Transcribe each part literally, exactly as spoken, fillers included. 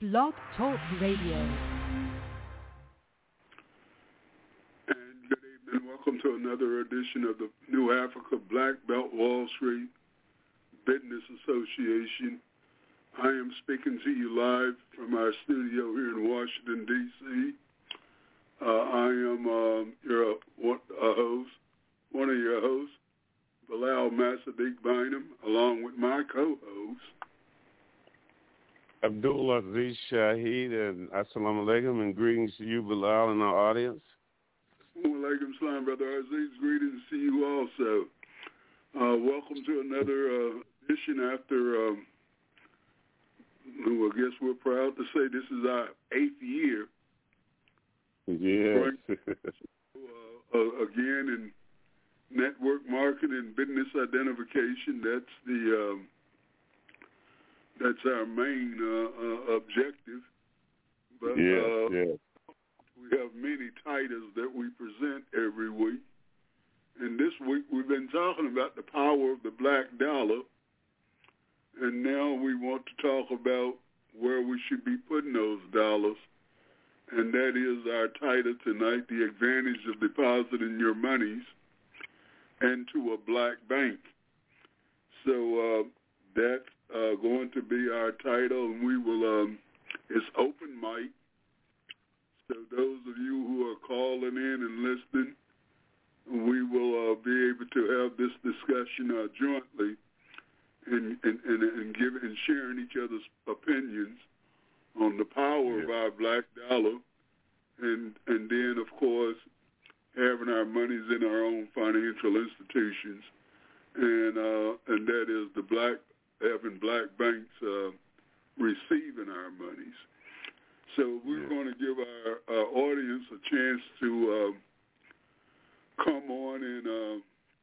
Blog Talk Radio. And good evening. Welcome to another edition of the New Africa Black Belt Wall Street Business Association. I am speaking to you live from our studio here in Washington, D C Uh, I am um, your uh, host, one of your hosts, Bilal Masadiq Bynum, along with my co-host, Abdul Aziz Shaheed, and assalamu alaikum, and greetings to you, Bilal, and our audience. Walaikum salam, Brother Aziz. Greetings to you also. Uh, welcome to another uh, edition after, um, well, I guess we're proud to say this is our eighth year. Yes. uh, uh, again, in network marketing, business identification, that's the um, that's our main uh, uh, objective. But yes, uh, yes. we have many titles that we present every week. And this week we've been talking about the power of the black dollar. And now we want to talk about where we should be putting those dollars. And that is our title tonight, The Advantage of Depositing Your Monies into a Black Bank. So uh, that's uh, going to be our title, and we will, um, it's open mic. So those of you who are calling in and listening, we will uh, be able to have this discussion uh, jointly and, and, and, and, give, and sharing each other's opinions on the power yeah. of our black dollar, and and then, of course, having our monies in our own financial institutions, and uh, and that is the black, having black banks uh, receiving our monies. So we're yeah. going to give our, our audience a chance to uh, come on, and uh,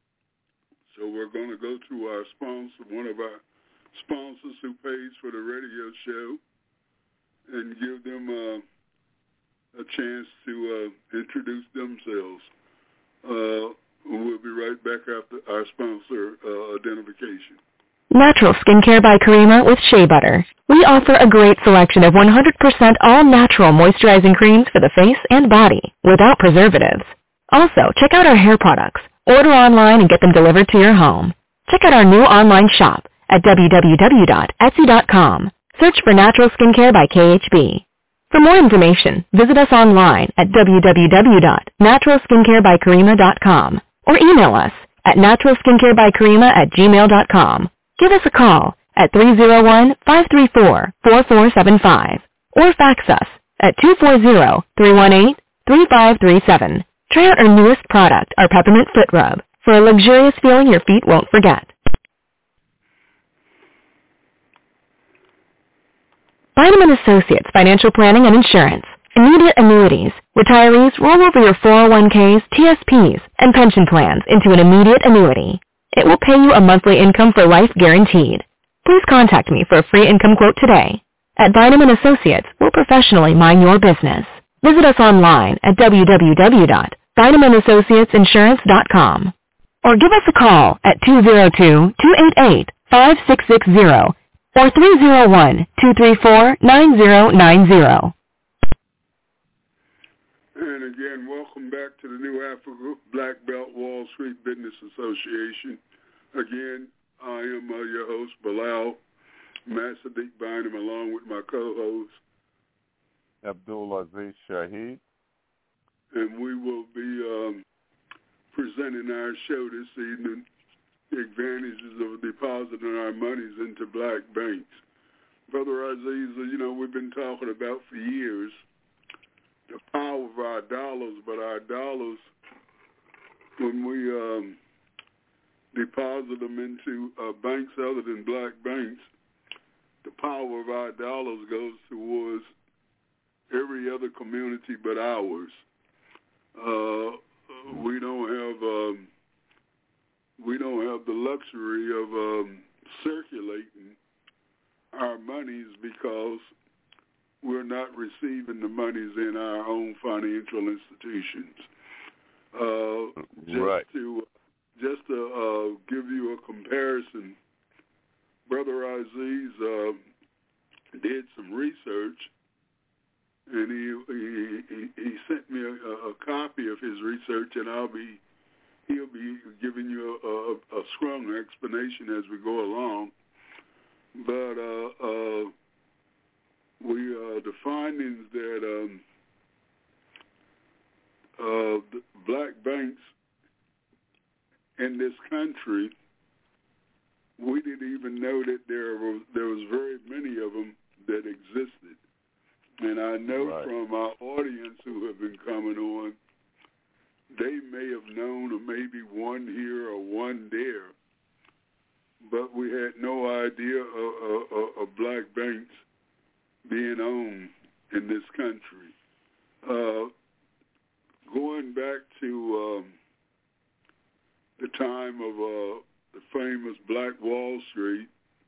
so we're going to go to our sponsor, one of our sponsors who pays for the radio show, and give them uh, a chance to uh, introduce themselves. Uh, we'll be right back after our sponsor uh, identification. Natural Skincare by Karima with Shea Butter. We offer a great selection of one hundred percent all-natural moisturizing creams for the face and body without preservatives. Also, check out our hair products. Order online and get them delivered to your home. Check out our new online shop at w w w dot etsy dot com. Search for Natural Skincare by K H B. For more information, visit us online at w w w dot natural skincare by karima dot com or email us at natural skincare by karima at gmail dot com. Give us a call at three oh one, five three four, four four seven five or fax us at two four zero, three one eight, three five three seven. Try out our newest product, our Peppermint Foot Rub, for a luxurious feeling your feet won't forget. Bynum and Associates Financial Planning and Insurance. Immediate annuities. Retirees roll over your four oh one k's, T S P's, and pension plans into an immediate annuity. It will pay you a monthly income for life guaranteed. Please contact me for a free income quote today. At Bynum and Associates, we'll professionally mind your business. Visit us online at w w w dot bynum and associates insurance dot com or give us a call at two oh two, two eight eight, five six six zero or three oh one, two three four, nine oh nine oh. And again, welcome back to the New Africa Black Belt Wall Street Business Association. Again, I am uh, your host, Bilal Masadiq Bynum, along with my co-host, Abdul Aziz Shaheed. And we will be um, presenting our show this evening, the advantages of depositing our monies into black banks. Brother Aziz, you know, we've been talking about for years the power of our dollars, but our dollars, when we um, deposit them into uh, banks other than black banks, the power of our dollars goes towards every other community but ours. Uh, we don't have um, we don't have the luxury of um, circulating our monies because we're not receiving the monies in our own financial institutions. Uh, just right. to just to uh, give you a comparison, Brother Aziz, uh, the did some research, and he he, he sent me a, a copy of his research, and I'll be he'll be giving you a, a, a strong explanation as we go along. But uh, uh, we uh, the findings that um, uh, the black banks in this country, we didn't even know that there was there was very many of them that existed. And I know right. from our audience who have been coming on, they may have known of maybe one here or one there, but we had no idea of, of, of black banks being owned in this country. Uh, going back to um, the time of uh, the famous Black Wall Street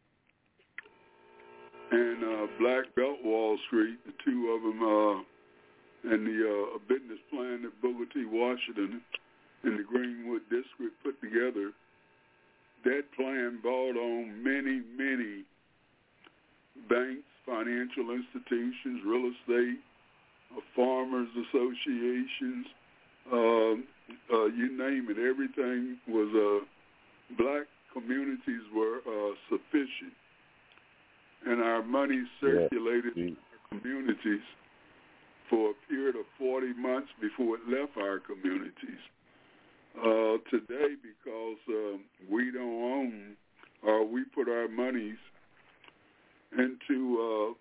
and uh, Black Belt Wall Street, the two of them, uh, and the uh, business plan that Booker T. Washington and the Greenwood District put together, that plan brought on many, many banks, financial institutions, real estate, uh, farmers associations, uh, uh, you name it. Everything was, uh, black communities were uh, sufficient. And our money circulated yeah. in our communities for a period of forty months before it left our communities. Uh, today, because uh, we don't own or we put our monies into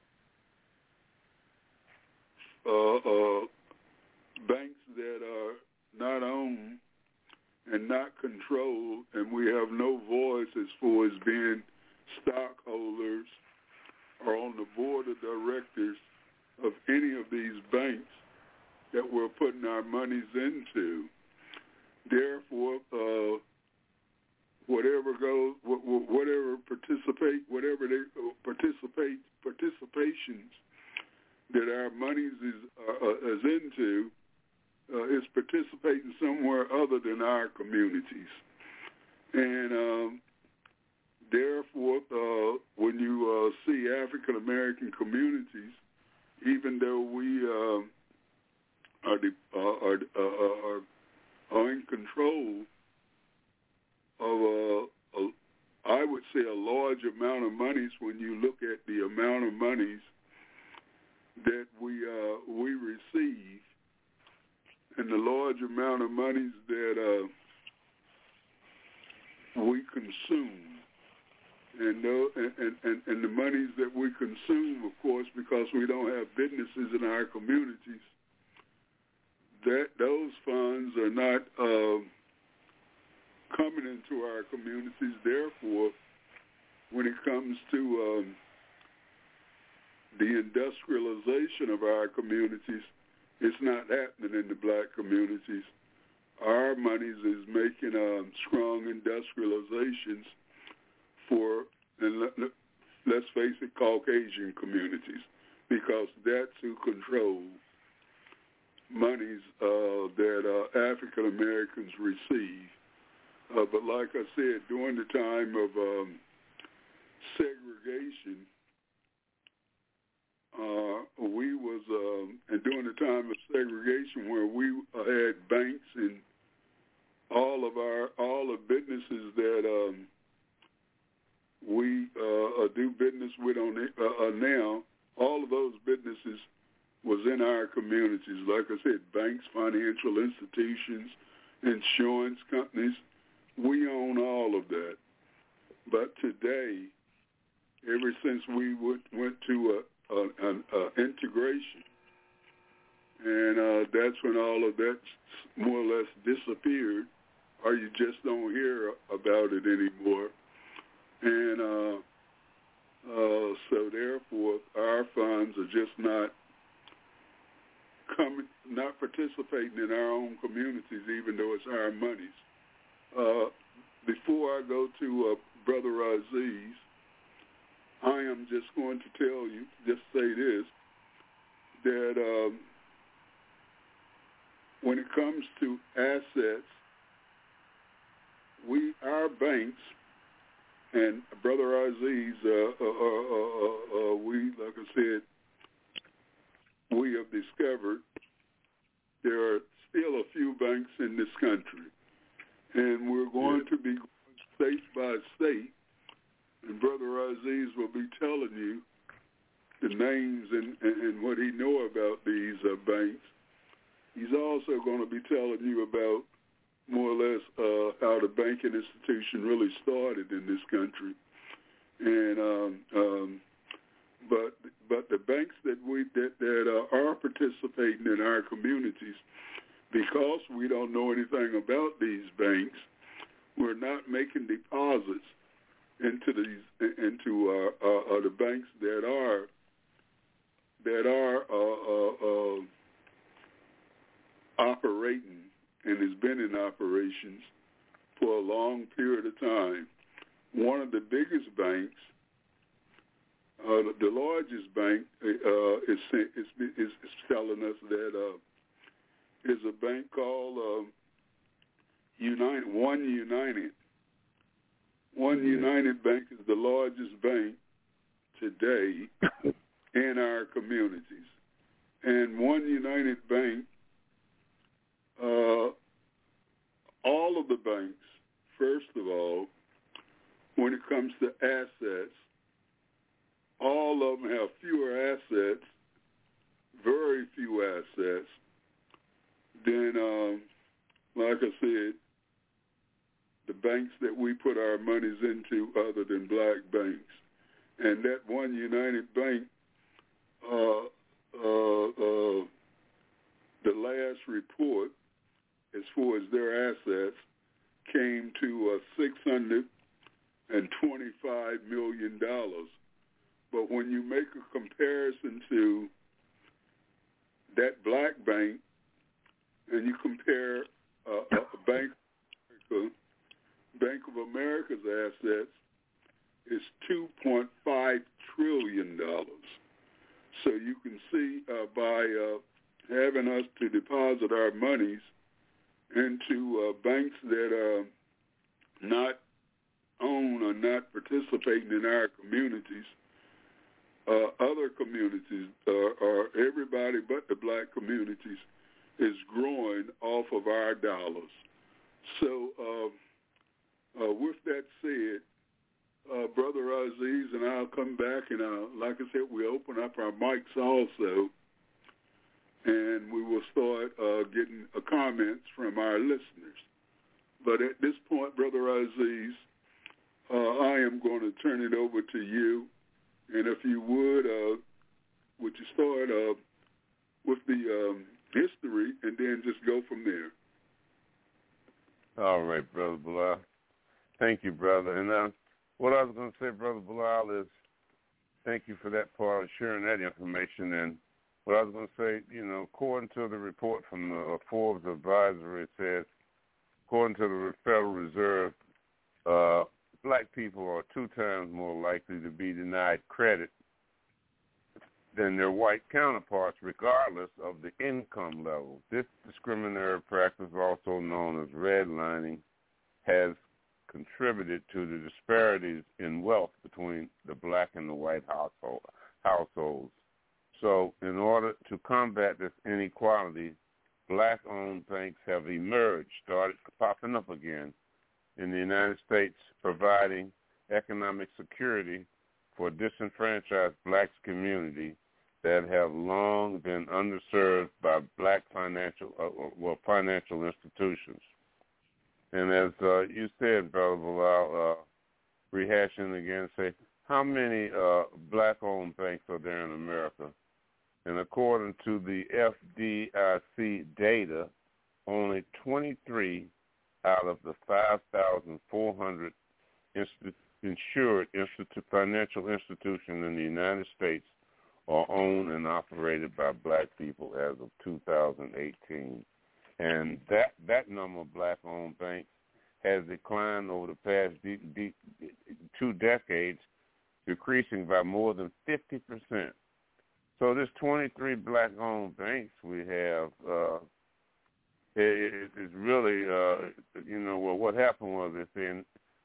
uh, uh, uh, banks that are not owned and not controlled, and we have no voice as far as being stockholders or on the board of directors of any of these banks that we're putting our monies into. Therefore, uh, whatever goes, whatever participate, whatever they participate, participations that our monies is uh, is into, uh, is participating somewhere other than our communities, and um, therefore, uh, when you uh, see African American communities, even though we uh, are, the, uh, are, uh, are are in control of, uh, a, I would say, a large amount of monies, when you look at the amount of monies that we uh, we receive, and the large amount of monies that uh, we consume. And, and, and, and the monies that we consume, of course, because we don't have businesses in our communities, that those funds are not uh, coming into our communities. Therefore, when it comes to um, the industrialization of our communities, it's not happening in the black communities. Our monies is making um, strong industrializations for, and let, let's face it, Caucasian communities, because that's who control monies uh, that uh, African Americans receive. Uh, but like I said, during the time of um, segregation, uh, we was, um, and during the time of segregation, where we uh, had banks and all of our all the businesses that um, we uh, do business with on uh, uh, now, all of those businesses was in our communities. Like I said, banks, financial institutions, insurance companies, we own all of that. But today, ever since we would, went to a, a, an a integration, and uh, that's when all of that more or less disappeared, or you just don't hear about it anymore. And uh, uh, so, therefore, our funds are just not coming, not participating in our own communities, even though it's our monies. Uh, before I go to uh, Brother Aziz, I am just going to tell you, just say this, that um, when it comes to assets, we, our banks And Brother Aziz, uh, uh, uh, uh, uh, we, like I said, we have discovered there are still a few banks in this country, and we're going to be going state by state, and Brother Aziz will be telling you the names and, and, and what he know about these uh, banks. He's also going to be telling you about more or less uh, how the banking institution really started in this country, and um, um, but but the banks that we that, that uh, are participating in our communities, because we don't know anything about these banks, we're not making deposits into these into uh, uh, uh, the banks that are that are uh, uh, uh, operating and has been in operations for a long period of time. One of the biggest banks, uh, the largest bank, uh, is, is, is, is telling us that uh, is a bank called uh, United, One United. One United Bank is the largest bank today in our communities. And One United Bank, uh, all of the banks, first of all, when it comes to assets, all of them have fewer assets, very few assets, than, um, like I said, the banks that we put our monies into other than black banks. And that One United Bank, uh, uh, uh, the last report, as far as their assets, came to uh, six hundred twenty-five million dollars. But when you make a comparison to that black bank and you compare uh, a Bank of America, Bank of America's assets is two point five trillion dollars. So you can see uh, by uh, having us to deposit our monies into uh, banks that are not own or not participating in our communities, uh, other communities, uh, or everybody but the black communities, is growing off of our dollars. So uh, uh, with that said, uh, Brother Aziz and I'll come back, and uh, like I said, we open up our mics also, and we will start uh, getting uh, comments from our listeners. But at this point, Brother Aziz, uh, I am going to turn it over to you. And if you would, uh, would you start uh, with the um, history and then just go from there? All right, Brother Bilal. Thank you, brother. And uh, what I was going to say, Brother Bilal, is thank you for that part of sharing that information. And what I was going to say, you know, according to the report from the uh, Forbes Advisory, it says, according to the Federal Reserve, uh, black people are two times more likely to be denied credit than their white counterparts, regardless of the income level. This discriminatory practice, also known as redlining, has contributed to the disparities in wealth between the black and the white household, households. So in order to combat this inequality, black-owned banks have emerged, started popping up again in the United States, providing economic security for disenfranchised black community that have long been underserved by black financial, uh, well, financial institutions. And as uh, you said, Brother Bilal, uh, rehashing again, say, how many uh, black-owned banks are there in America? And according to the F D I C data, only twenty-three out of the five thousand four hundred inst- insured institu- financial institutions in the United States are owned and operated by black people as of two thousand eighteen. And that, that number of black-owned banks has declined over the past de- de- two decades, decreasing by more than fifty percent. So this twenty-three black-owned banks we have, uh, it, it, it's really, uh, you know, well, what happened was this in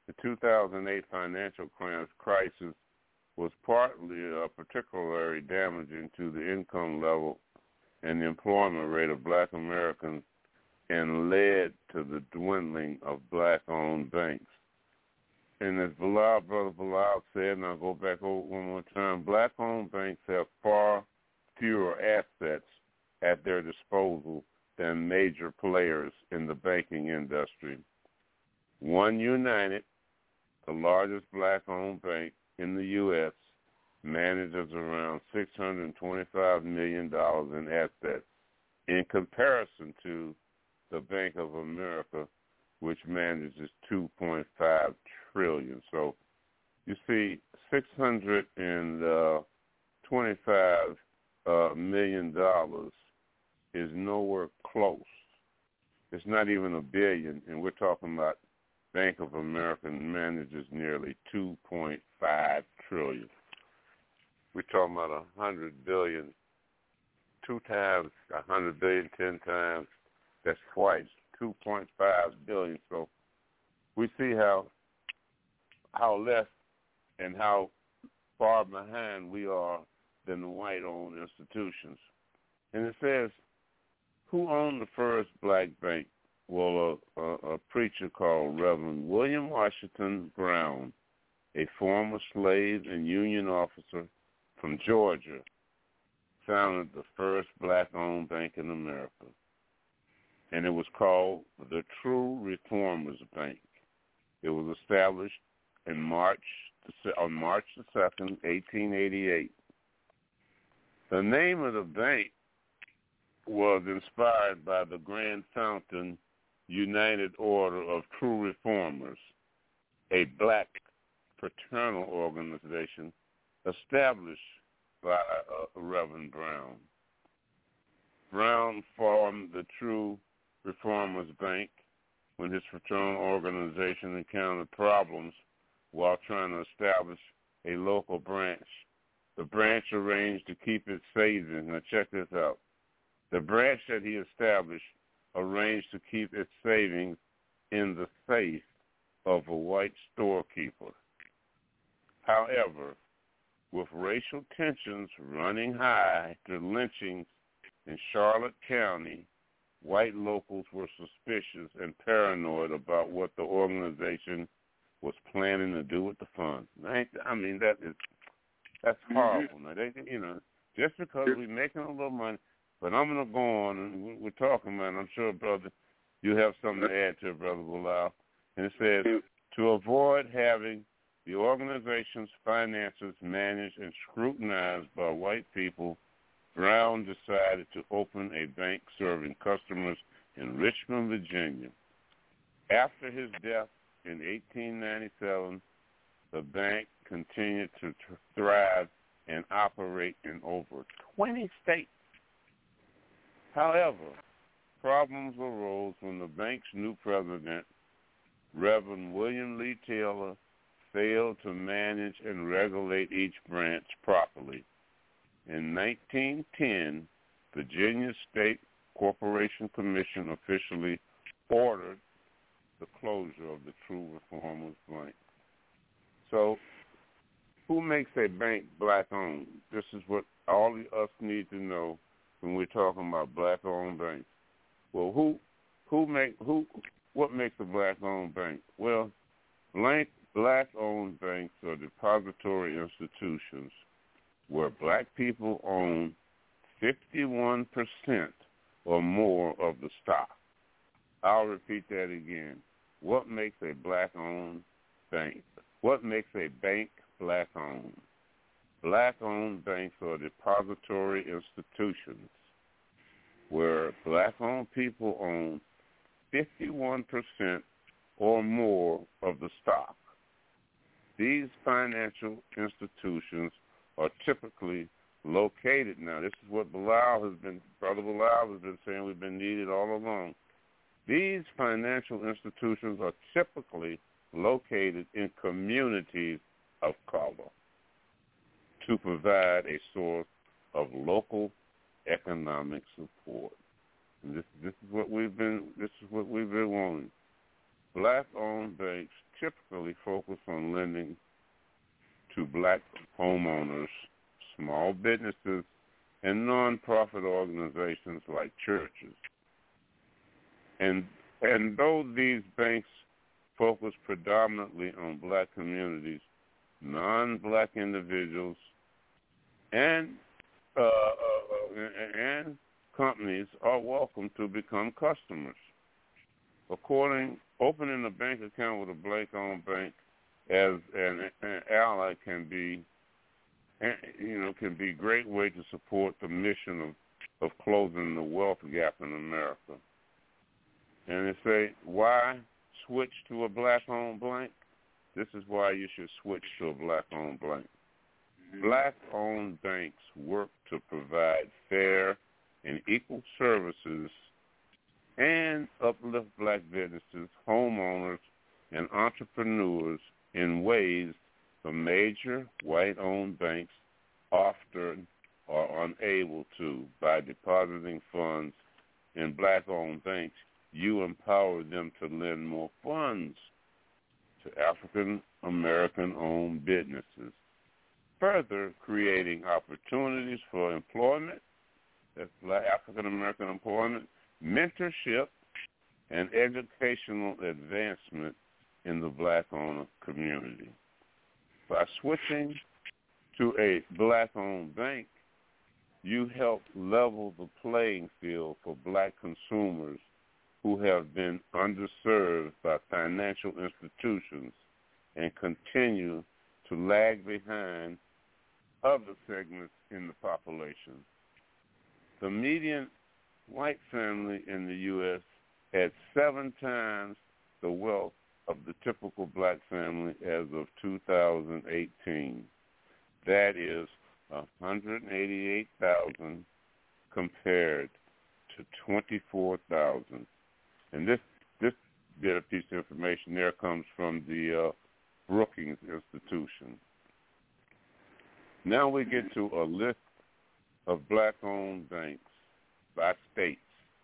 the two thousand eight financial crisis was partly uh, particularly damaging to the income level and the employment rate of black Americans and led to the dwindling of black-owned banks. And as Bilal, Brother Bilal said, and I'll go back over one more time, black-owned banks have far fewer assets at their disposal than major players in the banking industry. One United, the largest black-owned bank in the U S, manages around six hundred twenty-five million dollars in assets in comparison to the Bank of America, which manages two point five trillion dollars. So you see, six hundred twenty-five uh, million dollars is nowhere close. It's not even a billion, and we're talking about Bank of America manages nearly two point five trillion dollars. We're talking about one hundred billion dollars, two times one hundred billion dollars, ten times. That's twice, two point five billion dollars. So we see how how less and how far behind we are than the white-owned institutions. And it says, who owned the first black bank? Well, a, a, a preacher called Reverend William Washington Brown, a former slave and Union officer from Georgia, founded the first black-owned bank in America. And it was called the True Reformers Bank. It was established in March on March the second, eighteen eighty-eight. The name of the bank was inspired by the Grand Fountain United Order of True Reformers, a black fraternal organization established by uh, Reverend Brown. Brown formed the True Reformers Bank when his fraternal organization encountered problems while trying to establish a local branch. The branch arranged to keep its savings. Now check this out. The branch that he established arranged to keep its savings in the safe of a white storekeeper. However, with racial tensions running high after lynchings in Charlotte County, white locals were suspicious and paranoid about what the organization was planning to do with the funds. I mean, that is that's horrible. Now, they, you know, just because we're making a little money, but I'm going to go on, and we're talking, man. I'm sure, brother, you have something to add to it, Brother Bilal. And it says, to avoid having the organization's finances managed and scrutinized by white people, Brown decided to open a bank serving customers in Richmond, Virginia. After his death in eighteen ninety-seven, the bank continued to thrive and operate in over twenty states. However, problems arose when the bank's new president, Reverend William Lee Taylor, failed to manage and regulate each branch properly. In nineteen ten, Virginia State Corporation Commission officially ordered the closure of the True Reformers Bank. So, who makes a bank black-owned? This is what all of us need to know when we're talking about black-owned banks. Well, who, who make, who, what makes a black-owned bank? Well, blank black-owned banks are depository institutions where black people own fifty-one percent or more of the stock. I'll repeat that again. What makes a black-owned bank? What makes a bank black-owned? Black-owned banks are depository institutions where black-owned people own fifty-one percent or more of the stock. These financial institutions are typically located. Now, this is what Bilal has been, Brother Bilal has been saying we've been needed all along. These financial institutions are typically located in communities of color to provide a source of local economic support. And this, this is what we've been. This is what we've been wanting. Black-owned banks typically focus on lending to black homeowners, small businesses, and nonprofit organizations like churches. And and though these banks focus predominantly on black communities, non-black individuals and uh, uh, and companies are welcome to become customers. According, opening a bank account with a black-owned bank as an, an ally can be, you know, can be a great way to support the mission of, of closing the wealth gap in America. And they say, why switch to a black-owned bank? This is why you should switch to a black-owned bank. Black-owned banks work to provide fair and equal services and uplift black businesses, homeowners, and entrepreneurs in ways the major white-owned banks often are unable to. By depositing funds in black-owned banks, you empower them to lend more funds to African-American-owned businesses, further creating opportunities for employment, that's black African-American employment, mentorship, and educational advancement in the black-owned community. By switching to a black-owned bank, you help level the playing field for black consumers who have been underserved by financial institutions and continue to lag behind other segments in the population. The median white family in the U S had seven times the wealth of the typical black family as of two thousand eighteen. That is one hundred eighty-eight thousand compared to twenty-four thousand. And this this bit of piece of information there comes from the uh, Brookings Institution. Now we get to a list of black-owned banks by states.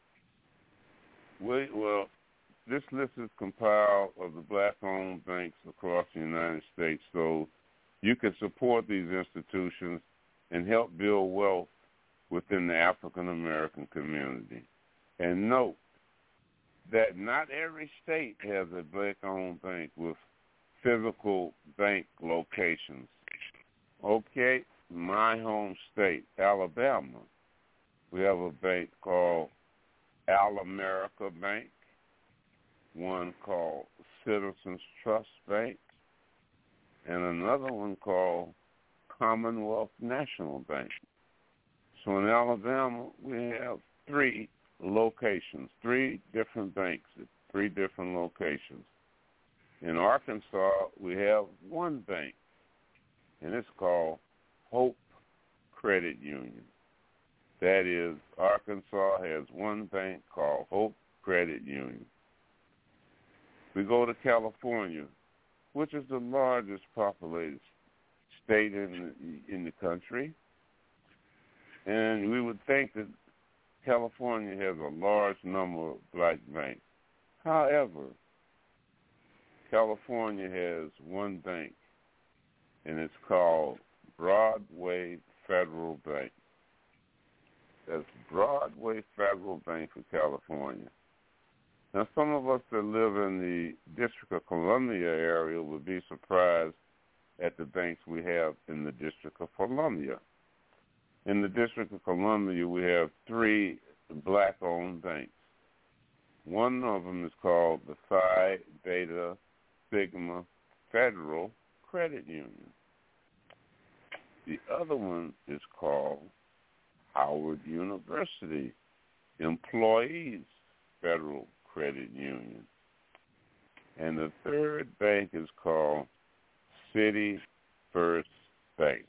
We, well, this list is compiled of the black-owned banks across the United States, so you can support these institutions and help build wealth within the African-American community. And note that not every state has a black-owned bank with physical bank locations. Okay, my home state, Alabama, we have a bank called Al-America Bank, one called Citizens Trust Bank, and another one called Commonwealth National Bank. So in Alabama, we have three locations, three different banks at three different locations. In Arkansas, we have one bank, and it's called Hope Credit Union. That is, Arkansas has one bank called Hope Credit Union. We go to California, which is the largest populated state in the, in the country, and we would think that California has a large number of black banks. However, California has one bank, and it's called Broadway Federal Bank. That's Broadway Federal Bank for California. Now, some of us that live in the District of Columbia area would be surprised at the banks we have in the District of Columbia. In the District of Columbia, we have three black-owned banks. One of them is called the Phi Beta Sigma Federal Credit Union. The other one is called Howard University Employees Federal Credit Union. And the third bank is called City First Bank.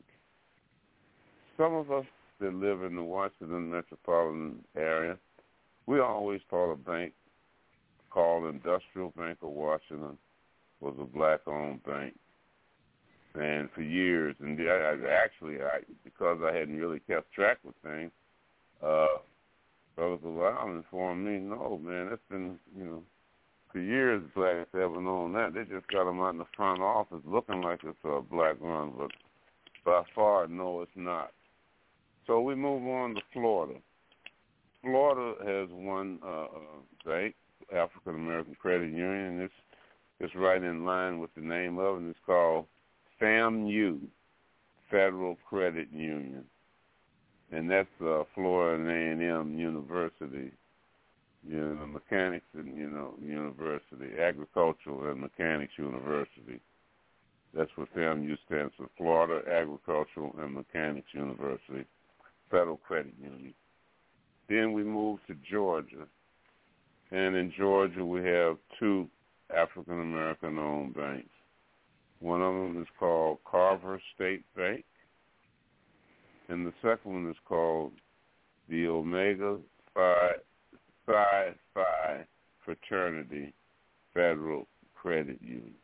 Some of us that live in the Washington metropolitan area, we always thought a bank called Industrial Bank of Washington was a black-owned bank. And for years, and I, I actually, I, because I hadn't really kept track of things, uh, Brother Bilal informed me, no, man, it's been, you know, For years, blacks haven't known that. They just got them out in the front office looking like it's a black run, but by far, no, it's not. So we move on to Florida. Florida has one uh, bank, African American Credit Union. It's it's right in line with the name of it, and it's called FAMU, Federal Credit Union, and that's uh, Florida A and M University, you know, Mechanics and you know University, Agricultural and Mechanics University. That's what FAMU stands for, Florida Agricultural and Mechanics University, Federal Credit Union. Then we move to Georgia, and in Georgia we have two African American owned banks. One of them is called Carver State Bank, and the second one is called the Omega Phi Phi Phi Fraternity Federal Credit Union.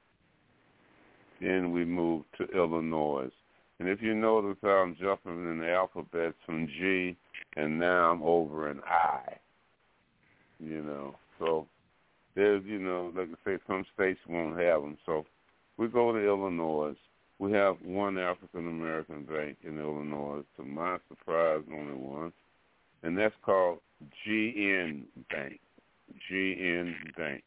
Then we move to Illinois. And if you notice how I'm jumping in the alphabet from G, and now I'm over in I, you know. So there's, you know, like I say, some states won't have them. So we go to Illinois. We have one African-American bank in Illinois. To my surprise, only one. And that's called G N Bank, G N Bank.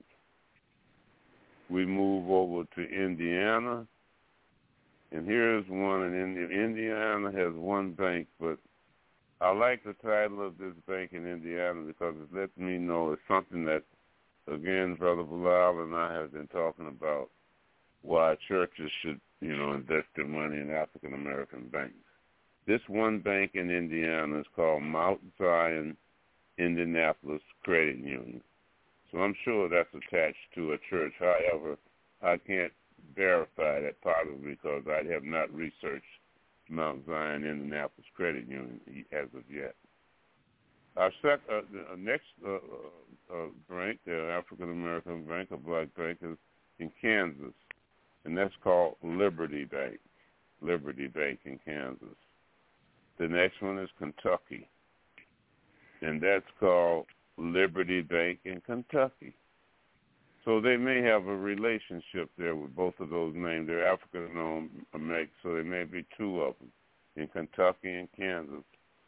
We move over to Indiana, and here's one in Indiana. Indiana has one bank, but I like the title of this bank in Indiana because it lets me know it's something that, again, Brother Bilal and I have been talking about, why churches should, you know, invest their money in African-American banks. This one bank in Indiana is called Mount Zion Indianapolis Credit Union. So I'm sure that's attached to a church. However, I can't verify that part of it because I have not researched Mount Zion Indianapolis Credit Union as of yet. Our sec- uh, the next uh, uh, bank, the African-American bank, a black bank, is in Kansas, and that's called Liberty Bank, Liberty Bank in Kansas. The next one is Kentucky, and that's called Liberty Bank in Kentucky. So they may have a relationship there with both of those names. They're African-owned, so there may be two of them in Kentucky and Kansas.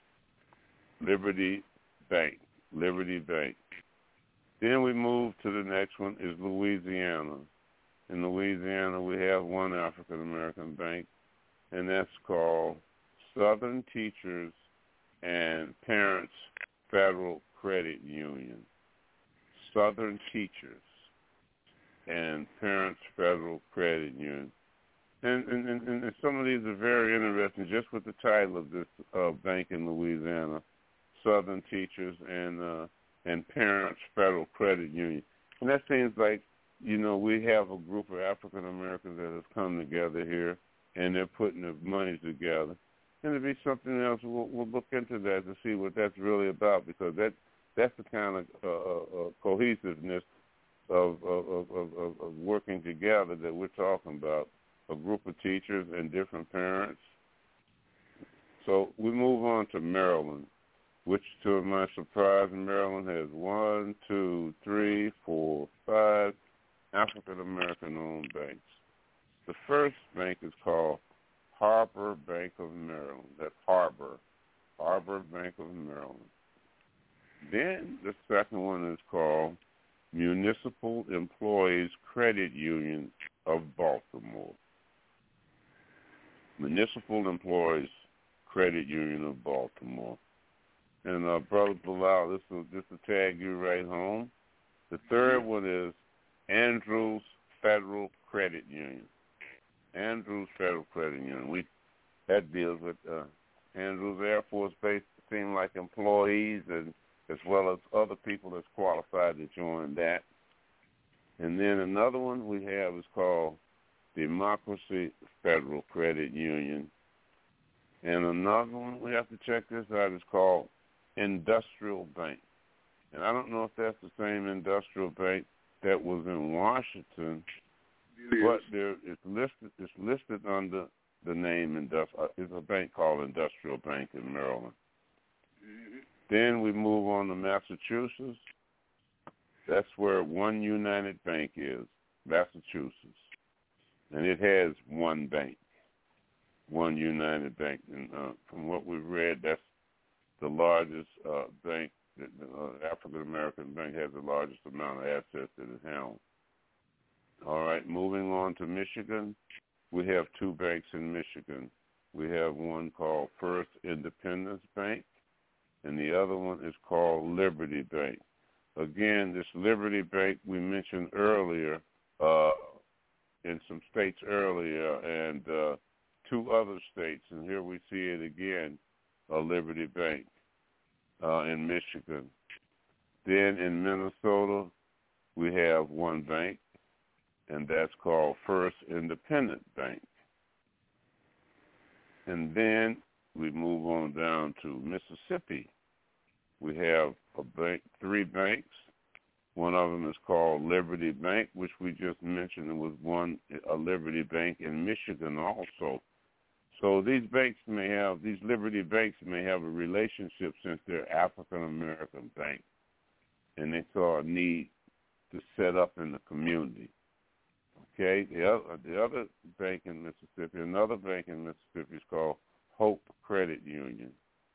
Liberty Bank, Liberty Bank. Then we move to the next one is Louisiana. In Louisiana, we have one African-American bank, and that's called Southern Teachers and Parents Federal Credit Union. Southern Teachers and Parents Federal Credit Union. And, and, and, and some of these are very interesting, just with the title of this uh, bank in Louisiana, Southern Teachers and uh, and Parents Federal Credit Union. And that seems like, you know, we have a group of African Americans that have come together here, and they're putting the money together. And it'll be something else. We'll, we'll look into that to see what that's really about, because that that's the kind of uh, uh, cohesiveness of of, of, of of working together that we're talking about. A group of teachers and different parents. So we move on to Maryland, which, to my surprise, Maryland has one, two, three, four, five African-American-owned banks. The first bank is called Harbor Bank of Maryland. That's Harbor, Harbor Bank of Maryland. Then the second one is called Municipal Employees Credit Union of Baltimore. Municipal Employees Credit Union of Baltimore. And uh, Brother Bilal, this will, this will tag you right home. The third one is Andrews Federal Credit Union. Andrews Federal Credit Union. We that deals with uh, Andrews Air Force Base, seem like employees, and as well as other people that's qualified to join that. And then another one we have is called Democracy Federal Credit Union. And another one, we have to check this out, is called Industrial Bank. And I don't know if that's the same industrial bank that was in Washington, but there, it's listed it's listed under the name Industrial. It's a bank called Industrial Bank in Maryland. Mm-hmm. Then we move on to Massachusetts, That's where One United Bank is, Massachusetts. And it has one bank, One United Bank. And uh, from what we've read, that's the largest uh, bank. The uh, African American bank has the largest amount of assets that it has. All right, moving on to Michigan, we have two banks in Michigan. We have one called First Independence Bank, and the other one is called Liberty Bank. Again, this Liberty Bank we mentioned earlier, uh, in some states earlier, and uh, two other states, and here we see it again, a Liberty Bank uh, in Michigan. Then in Minnesota, we have one bank, and that's called First Independent Bank. And then we move on down to Mississippi. We have a bank, three banks. One of them is called Liberty Bank, which we just mentioned. There was one, a Liberty Bank in Michigan also. So these banks may have, these Liberty Banks may have a relationship since they're African-American banks, and they saw a need to set up in the community. Okay, the other, the other bank in Mississippi, another bank in Mississippi is called Hope Credit Union.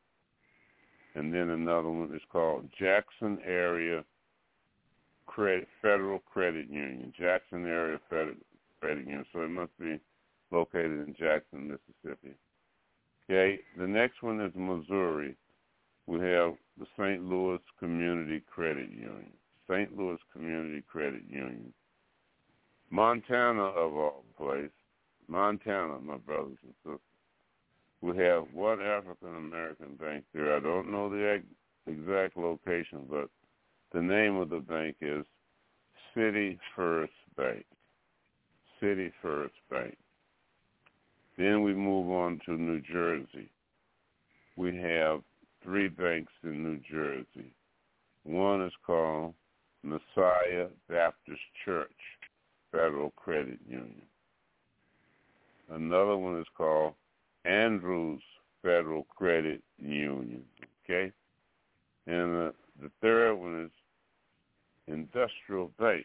And then another one is called Jackson Area Credit, Federal Credit Union, Jackson Area Federal Credit Union. So it must be located in Jackson, Mississippi. Okay, the next one is Missouri. We have the Saint Louis Community Credit Union, Saint Louis Community Credit Union. Montana, of all places, Montana, my brothers and sisters, we have one African-American bank there. I don't know the exact location, but the name of the bank is City First Bank, City First Bank. Then we move on to New Jersey. We have three banks in New Jersey. One is called Messiah Baptist Church Federal Credit Union. Another one is called Andrews Federal Credit Union, okay? And uh, the third one is Industrial Bank.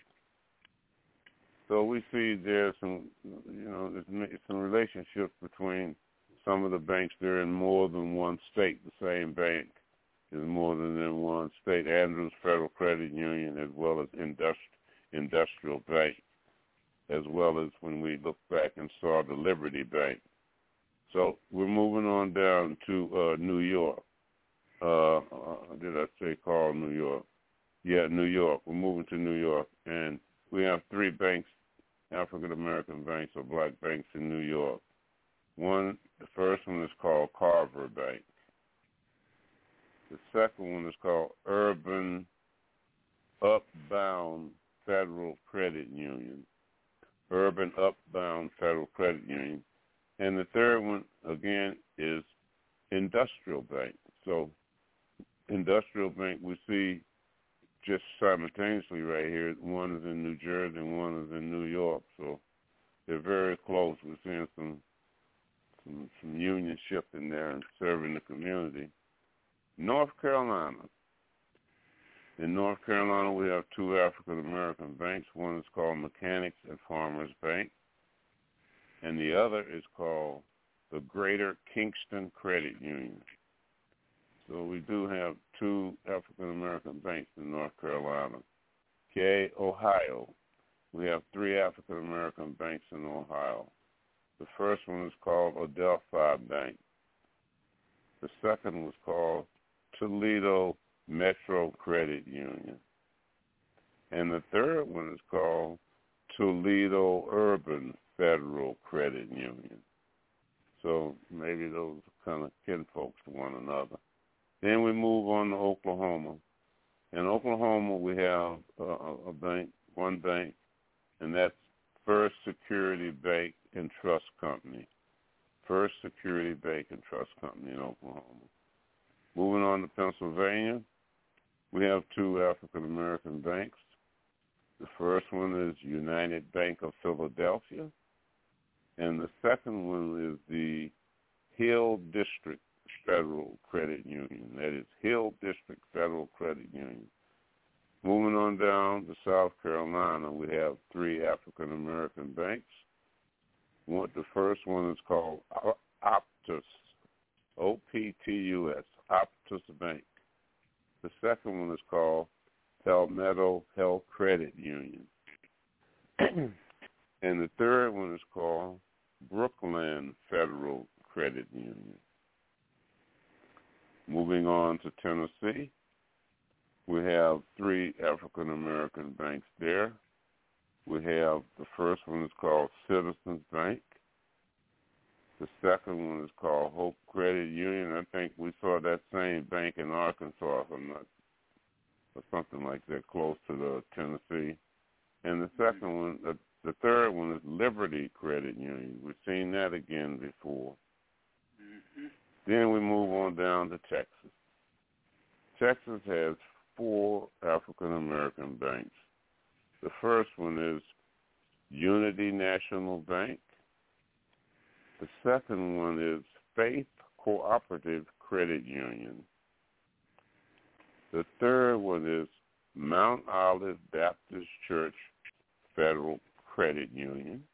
So we see there's some, you know, there's some relationships between some of the banks. They're in more than one state. The same bank is more than in one state. Andrews Federal Credit Union, as well as Industri- Industrial Bank, as well as when we look back and saw the Liberty Bank. So we're moving on down to uh, New York. Uh, uh, did I say call New York? Yeah, New York. We're moving to New York, and we have three banks, African-American banks or black banks in New York. One, the first one is called Carver Bank. The second one is called Urban Upbound Federal Credit Union. Urban Upbound Federal Credit Union. And the third one, again, is Industrial Bank. So Industrial Bank, we see just simultaneously right here, one is in New Jersey and one is in New York. So they're very close. We're seeing some some, some unionship in there and serving the community. North Carolina. In North Carolina, we have two African-American banks. One is called Mechanics and Farmers Bank, and the other is called the Greater Kingston Credit Union. So we do have two African-American banks in North Carolina. Okay, Ohio. We have three African-American banks in Ohio. The first one is called Adelphi Bank. The second was called Toledo Metro Credit Union. And the third one is called Toledo Urban Federal Credit Union. So maybe those are kind of kinfolks to one another. Then we move on to Oklahoma. In Oklahoma, we have uh, a bank, one bank, and that's First Security Bank and Trust Company. First Security Bank and Trust Company in Oklahoma. Moving on to Pennsylvania, we have two African-American banks. The first one is United Bank of Philadelphia, and the second one is the Hill District Federal Credit Union. That is Hill District Federal Credit Union. Moving on down to South Carolina, we have three African-American banks. One, the first one is called Optus, O P T U S, Optus Bank. The second one is called Palmetto Health Credit Union. And the third one is called Brookland Federal Credit Union. Moving on to Tennessee, we have three African-American banks there. We have the first one is called Citizens Bank. The second one is called Hope Credit Union. I think we saw that same bank in Arkansas, if I'm not, or something like that, close to the Tennessee. And the second one, the, the third one is Liberty Credit Union. We've seen that again before. Mm-hmm. Then we move on down to Texas. Texas has four African-American banks. The first one is Unity National Bank. The second one is Faith Cooperative Credit Union. The third one is Mount Olive Baptist Church Federal Credit Union.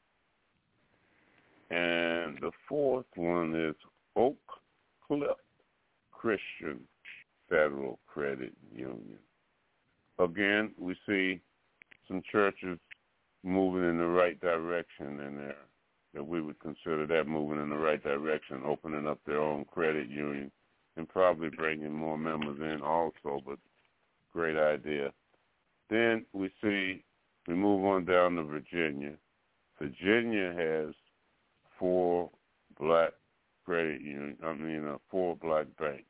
And the fourth one is Oak Cliff Christian Federal Credit Union. Again, we see some churches moving in the right direction in there, that we would consider that moving in the right direction, opening up their own credit union and probably bringing more members in also, but great idea. Then we see, we move on down to Virginia. Virginia has four black credit union, I mean, uh, four black banks.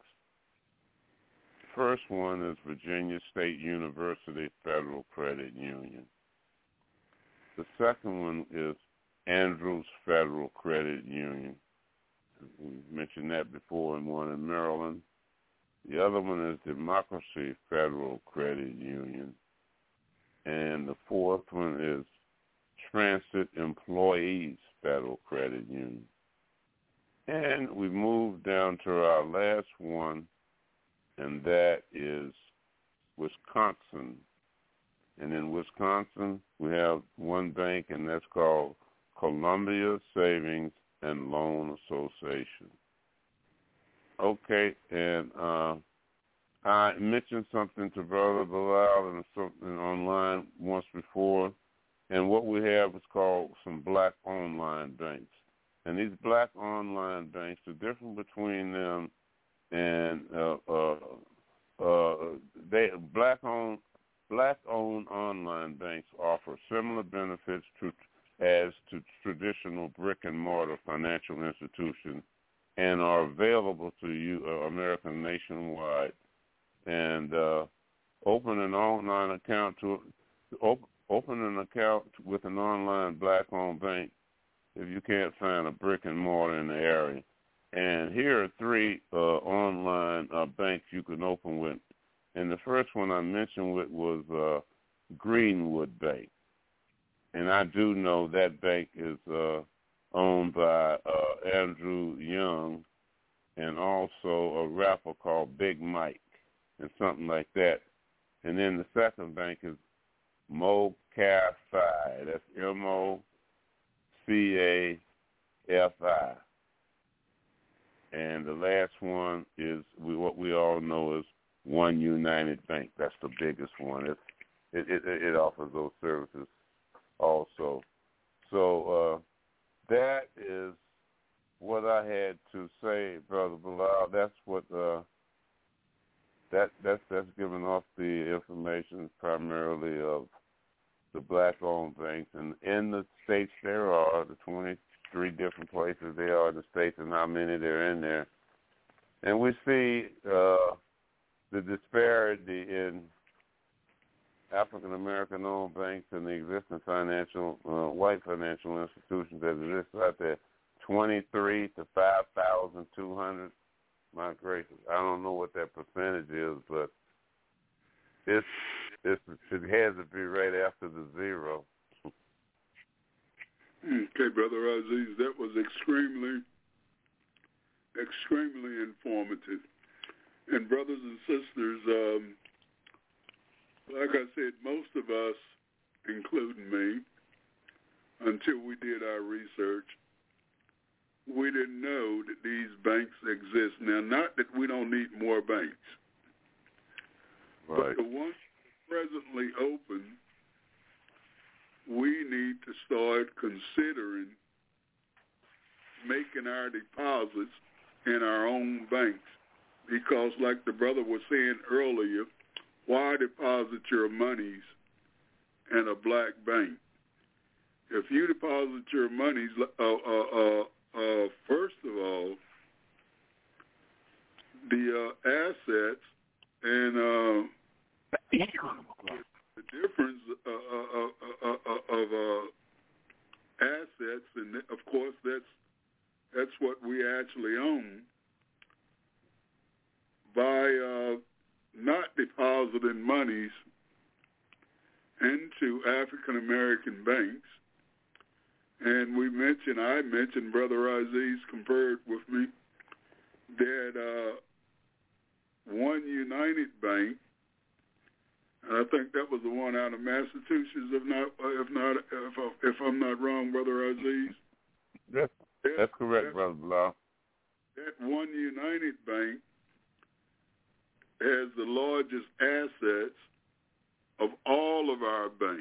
First one is Virginia State University Federal Credit Union. The second one is Andrews Federal Credit Union. We mentioned that before, and one in Maryland. The other one is Democracy Federal Credit Union. And the fourth one is Transit Employees Federal Credit Union. And we move down to our last one, and that is Wisconsin. And in Wisconsin, we have one bank, and that's called Columbia Savings and Loan Association. Okay, and uh, I mentioned something to Brother Bilal and something online once before, and what we have is called some black online banks. And these black online banks, the difference between them and uh, uh, uh, they black-owned black-owned online banks offer similar benefits to as to traditional brick-and-mortar financial institutions and are available to you, uh, American nationwide. And uh, open an online account to op- open an account with an online black-owned bank if you can't find a brick-and-mortar in the area. And here are three uh, online uh, banks you can open with. And the first one I mentioned with was uh, Greenwood Bank. And I do know that bank is uh, owned by uh, Andrew Young and also a rapper called Big Mike and something like that. And then the second bank is Mo Cafi. That's M O C A F I. And the last one is we, what we all know is One United Bank. That's the biggest one. It it, it, it offers those services also. So uh, that is what I had to say, Brother Bilal. That's what uh, that that's that's giving off the information primarily of the black-owned banks, and in the states there are the twenty-three different places there are in the states, and how many there are in there, and we see uh, the disparity in African American owned banks and the existing financial uh, white financial institutions that exist out there, twenty-three to five thousand two hundred. My gracious, I don't know what that percentage is, but it's, it's it has to be right after the zero. Okay, Brother Aziz, that was extremely, extremely informative. And brothers and sisters, um, like I said, most of us, including me, until we did our research, we didn't know that these banks exist. Now, not that we don't need more banks, right. but the ones presently open, we need to start considering making our deposits in our own banks. Because like the brother was saying earlier, why deposit your monies in a black bank? If you deposit your monies, uh, uh, uh, uh, first of all, the uh, assets and uh, the difference uh, uh, uh, uh, of uh, assets, and of course that's that's what we actually own, by uh, not depositing monies into African American banks. And we mentioned, I mentioned, Brother Aziz compared with me, that uh, One United Bank, and I think that was the one out of Massachusetts, if not, if not, if, if I'm not wrong, Brother Aziz. That's, that's correct, that, Brother Bilal. That One United Bank has the largest assets of all of our banks,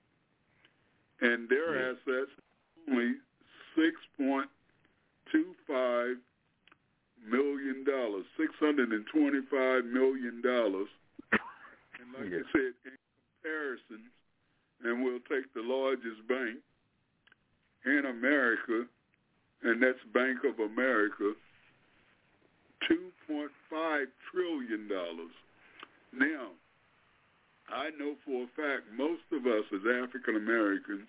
and their yeah. assets only six point two five million dollars, six hundred and twenty-five million dollars. And like yeah. I said, in comparison, and we'll take the largest bank in America, and that's Bank of America, two point five trillion dollars. Now, I know for a fact most of us as African Americans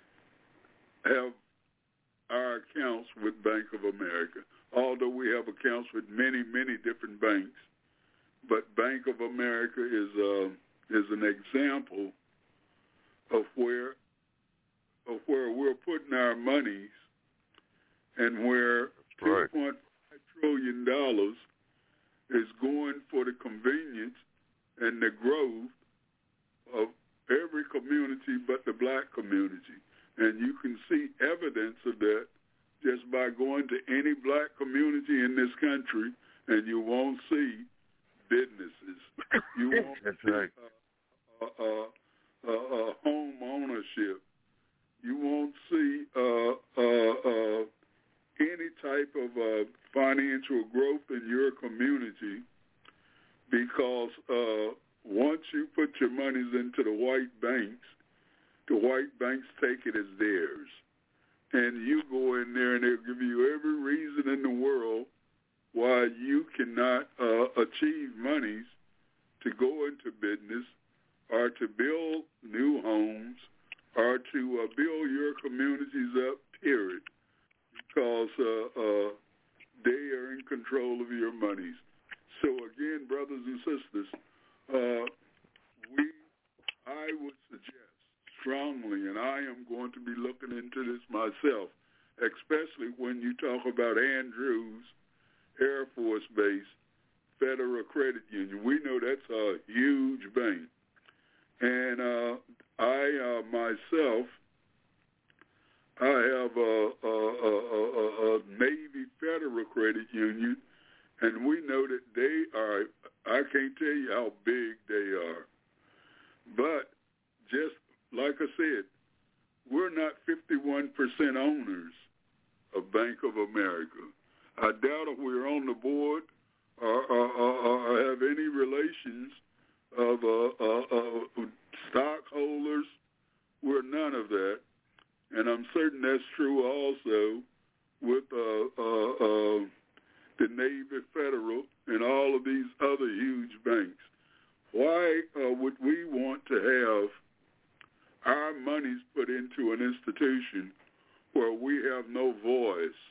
have our accounts with Bank of America, although we have accounts with many, many different banks. But Bank of America is uh, is an example of where of where we're putting our monies, and where two point five trillion dollars is going for the convenience and the growth of every community but the black community. And you can see evidence of that just by going to any black community in this country, and you won't see businesses. You won't That's see right. uh, uh, uh, uh, home ownership. You won't see uh, uh, uh, any type of uh, financial growth in your community, because uh, once you put your monies into the white banks, the white banks take it as theirs. And you go in there and they'll give you every reason in the world why you cannot uh, achieve monies to go into business or to build new homes or to uh, build your communities up, period, because uh, uh, they are in control of your monies. So again, brothers and sisters, uh, we, I would suggest strongly, and I am going to be looking into this myself, especially when you talk about Andrews Air Force Base Federal Credit Union. We know that's a huge bank. And uh, I uh, myself, I have a, a, a, a, a Navy Federal Credit Union, and we know that they are, I can't tell you how big they are. But just like I said, we're not fifty-one percent owners of Bank of America. I doubt if we're on the board or, or, or, or have any relations of uh, uh, uh, stockholders. We're none of that. And I'm certain that's true also with uh, uh, uh, the Navy Federal and all of these other huge banks. Why uh, would we want to have our monies put into an institution where we have no voice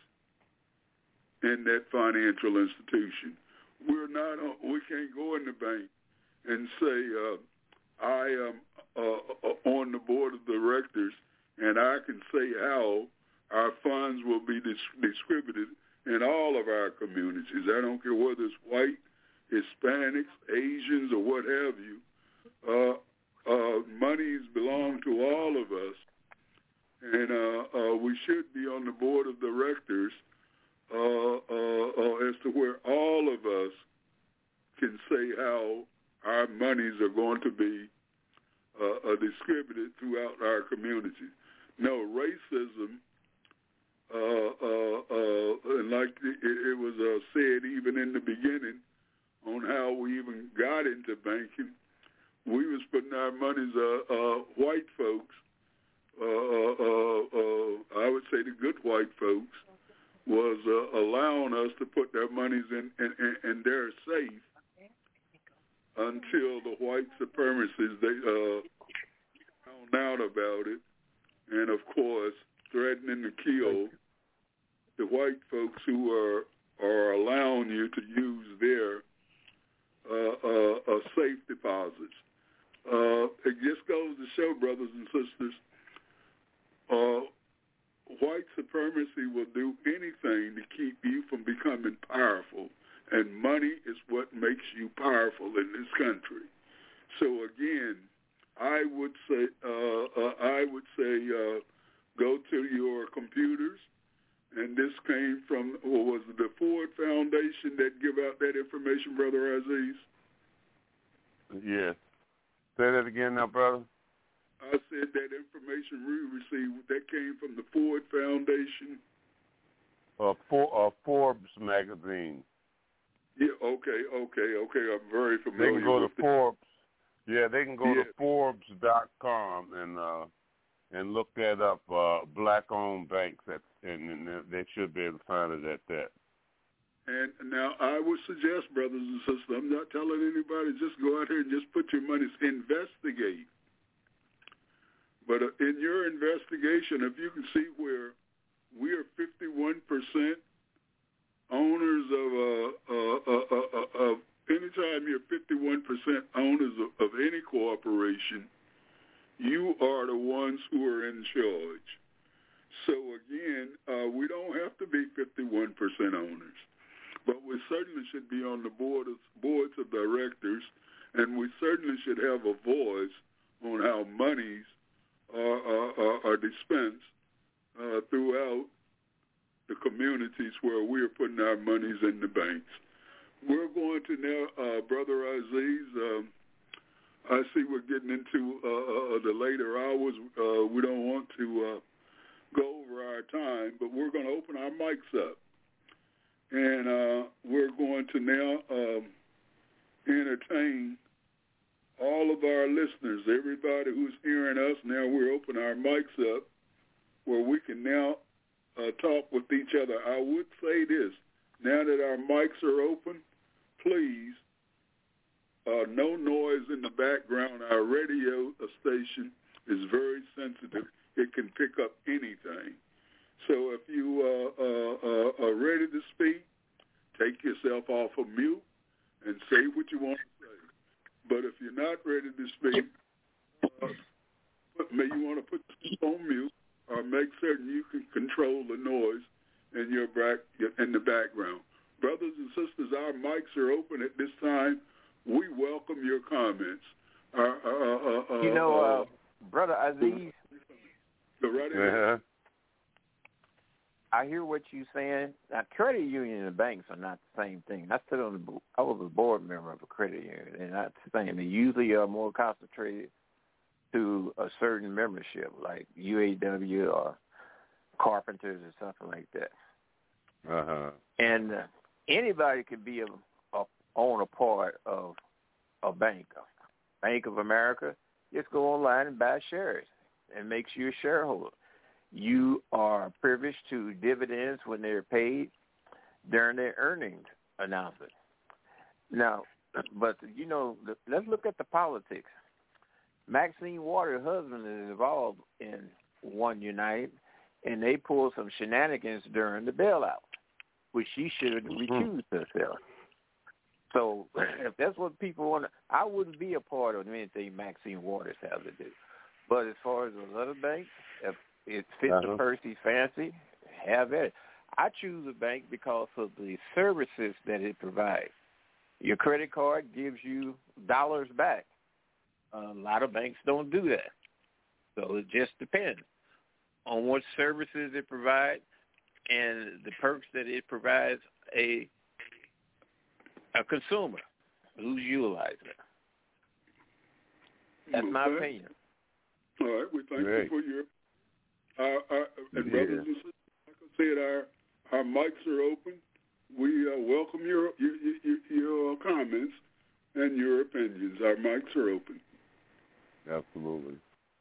in that financial institution? We're not. We can't go in the bank and say uh, I am uh, on the board of directors, and I can say how our funds will be dis- distributed in all of our communities. I don't care whether it's white, Hispanics, Asians, or what have you. Uh, uh, monies belong to all of us, and uh, uh, we should be on the board of directors uh, uh, uh, as to where all of us can say how our monies are going to be uh, uh, distributed throughout our community. No, racism, uh, uh, uh, and like it, it was uh, said even in the beginning on how we even got into banking, we was putting our monies, uh, uh, white folks, uh, uh, uh, uh, I would say the good white folks, was uh, allowing us to put their monies in, in, in, in their safe until the white supremacists, they uh, found out about it, and of course threatening to kill the white folks who are are allowing you to use their uh, uh, uh, safe deposits. Uh, it just goes to show, brothers and sisters, uh, white supremacy will do anything to keep you from becoming powerful, and money is what makes you powerful in this country. So again, I would say, uh, uh, I would say, uh, go to your computers, and this came from, what was it, the Ford Foundation that give out that information, Brother Aziz? Yes. Say that again now, brother. I said that information we received, that came from the Ford Foundation. Uh, for, uh, Forbes magazine. Yeah, okay, okay, okay. I'm very familiar with They can go with to Forbes. Yeah, they can go yeah. to Forbes dot com and uh, and look that up. Uh, black-owned banks, at, and, and they should be able to find it at that. And now I would suggest, brothers and sisters, I'm not telling anybody, just go out here and just put your money, investigate. But uh, in your investigation, if you can see where we are fifty-one percent owners of, uh, uh, uh, uh, uh, of anytime you're fifty-one percent owners of, of any corporation, you are the ones who are in charge. So again, uh, we don't have to be fifty-one percent owners, but we certainly should be on the board of, boards of directors, and we certainly should have a voice on how monies are, are, are dispensed uh, throughout the communities where we are putting our monies in the banks. We're going to now, uh, Brother Aziz, um, I see we're getting into uh, uh, the later hours. Uh, we don't want to uh, go over our time, but we're going to open our mics up. And uh, we're going to now um, entertain all of our listeners, everybody who's hearing us. Now we're opening our mics up where we can now uh, talk with each other. I would say this, now that our mics are open, please, uh, no noise in the background. Our radio station is very sensitive. It can pick up anything. So if you uh, uh, uh, are ready to speak, take yourself off of mute and say what you want to say. But if you're not ready to speak, uh, may you want to put yourself on mute or make certain you can control the noise in your back in the background. Brothers and sisters, our mics are open at this time. We welcome your comments. Uh, uh, uh, uh, you know, uh, uh, Brother Aziz, go right ahead. Uh-huh. I hear what you're saying. Now, credit union and banks are not the same thing. I stood on the bo- I was a board member of a credit union, and that's the thing. They usually are more concentrated to a certain membership, like U A W or Carpenters or something like that. Uh-huh. And uh, anybody could be a, a own a part of a bank. Bank of America, just go online and buy shares and makes you a shareholder. You are privileged to dividends when they're paid during their earnings announcement. Now, but, you know, let's look at the politics. Maxine Waters' husband is involved in One United, and they pulled some shenanigans during the bailout, which she should have recused herself. So if that's what people want to, I wouldn't be a part of anything Maxine Waters has to do. But as far as those other banks, if it fits uh-huh. the person's fancy, have it. I choose a bank because of the services that it provides. Your credit card gives you dollars back. A lot of banks don't do that. So it just depends on what services it provides and the perks that it provides a a consumer who's utilizing it. That's okay. My opinion. All right, we thank Great. you for your our, our, and yeah. brothers and sisters. Like I said, our our mics are open. We uh, welcome your, your your your comments and your opinions. Our mics are open. Absolutely.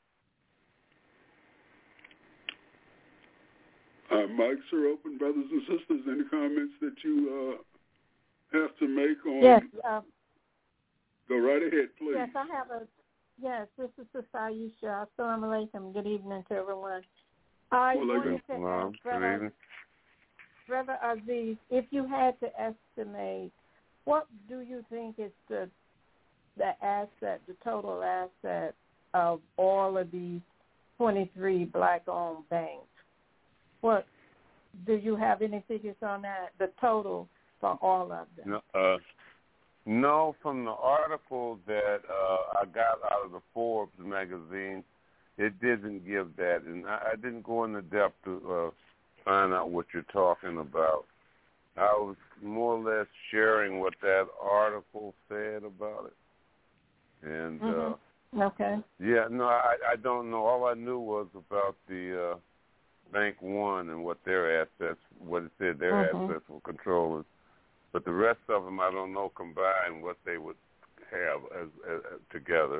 Our mics are open, brothers and sisters. Any comments that you uh, have to make on? Yes. Um, go right ahead, please. Yes, I have a. Yes, this is Sister Aisha. Assalamu alaikum. Good evening to everyone. I well, wanted to ask Brother, Brother Aziz, if you had to estimate, what do you think is the the asset, the total asset of all of these twenty-three black-owned banks? What do you have any figures on that? The total for all of them? No, uh, no from the article that uh, I got out of the Forbes magazine, it didn't give that, and I, I didn't go into depth to uh, find out what you're talking about. I was more or less sharing what that article said about it, and mm-hmm. uh, okay, yeah, no, I, I don't know. All I knew was about the uh, Bank One and what their assets, what it said their mm-hmm. assets were controlling. But the rest of them, I don't know combined what they would have as, as, as together.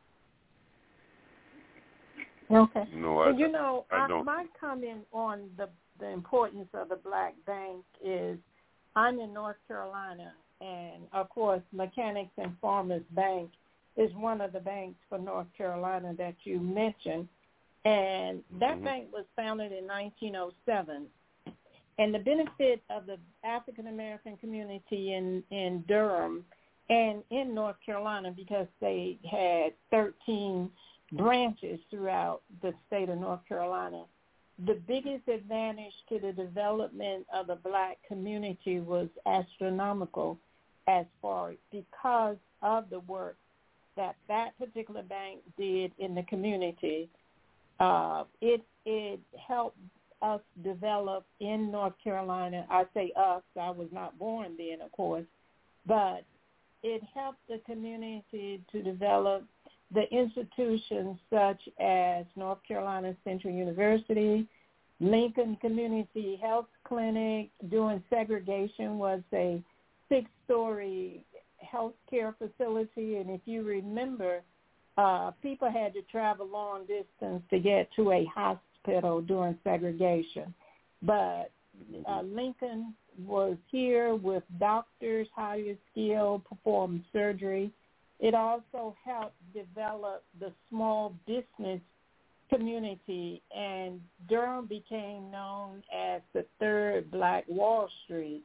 Okay. No, I, and you know, I I, don't. my comment on the the importance of the black bank is, I'm in North Carolina, and of course, Mechanics and Farmers Bank is one of the banks for North Carolina that you mentioned, and that mm-hmm. bank was founded in nineteen oh seven. And the benefit of the African-American community in, in Durham and in North Carolina, because they had thirteen branches throughout the state of North Carolina, the biggest advantage to the development of the black community was astronomical as far as because of the work that that particular bank did in the community. Uh, it it helped us develop in North Carolina. I say us, I was not born then, of course, but it helped the community to develop the institutions such as North Carolina Central University, Lincoln Community Health Clinic. During segregation was a six-story health care facility, and if you remember, uh, people had to travel long distance to get to a hospital during segregation. But uh, Lincoln was here with doctors, highly skilled, performed surgery. It also helped develop the small business community, and Durham became known as the third Black Wall Street.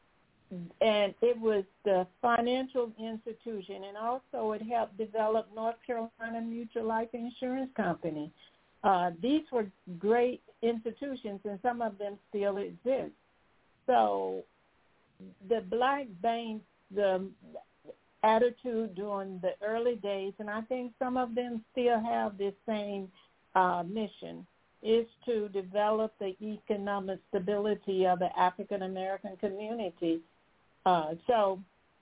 And it was the financial institution, and also it helped develop North Carolina Mutual Life Insurance Company. Uh, these were great institutions, and some of them still exist. So the black banks, the attitude during the early days, and I think some of them still have this same uh, mission, is to develop the economic stability of the African-American community. Uh, so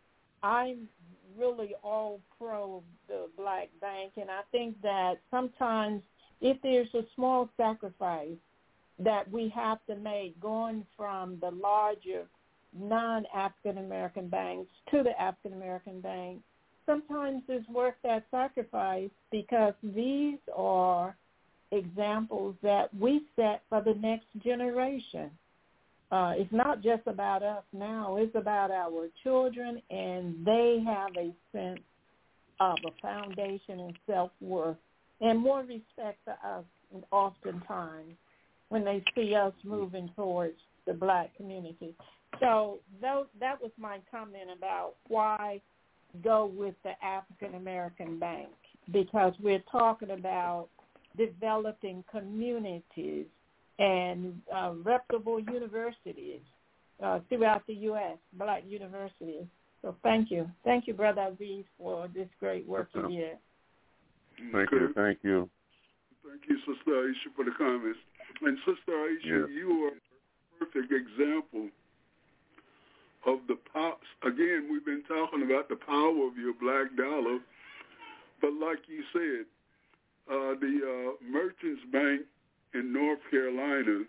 I'm really all pro the black bank, and I think that sometimes if there's a small sacrifice that we have to make going from the larger non-African-American banks to the African-American bank, sometimes it's worth that sacrifice, because these are examples that we set for the next generation. Uh, it's not just about us now. It's about our children, and they have a sense of a foundation and self-worth and more respect for us oftentimes when they see us moving towards the black community. So that, that was my comment about why go with the African-American bank, because we're talking about developing communities and uh, reputable universities uh, throughout the U S, black universities. So thank you. Thank you, Brother Aziz, for this great work you did. Thank okay. you. Thank you. Thank you, Sister Aisha, for the comments. And Sister Aisha, Yes. you are a perfect example of the power. Again, we've been talking about the power of your black dollar, but like you said, uh, the uh, Merchants Bank in North Carolina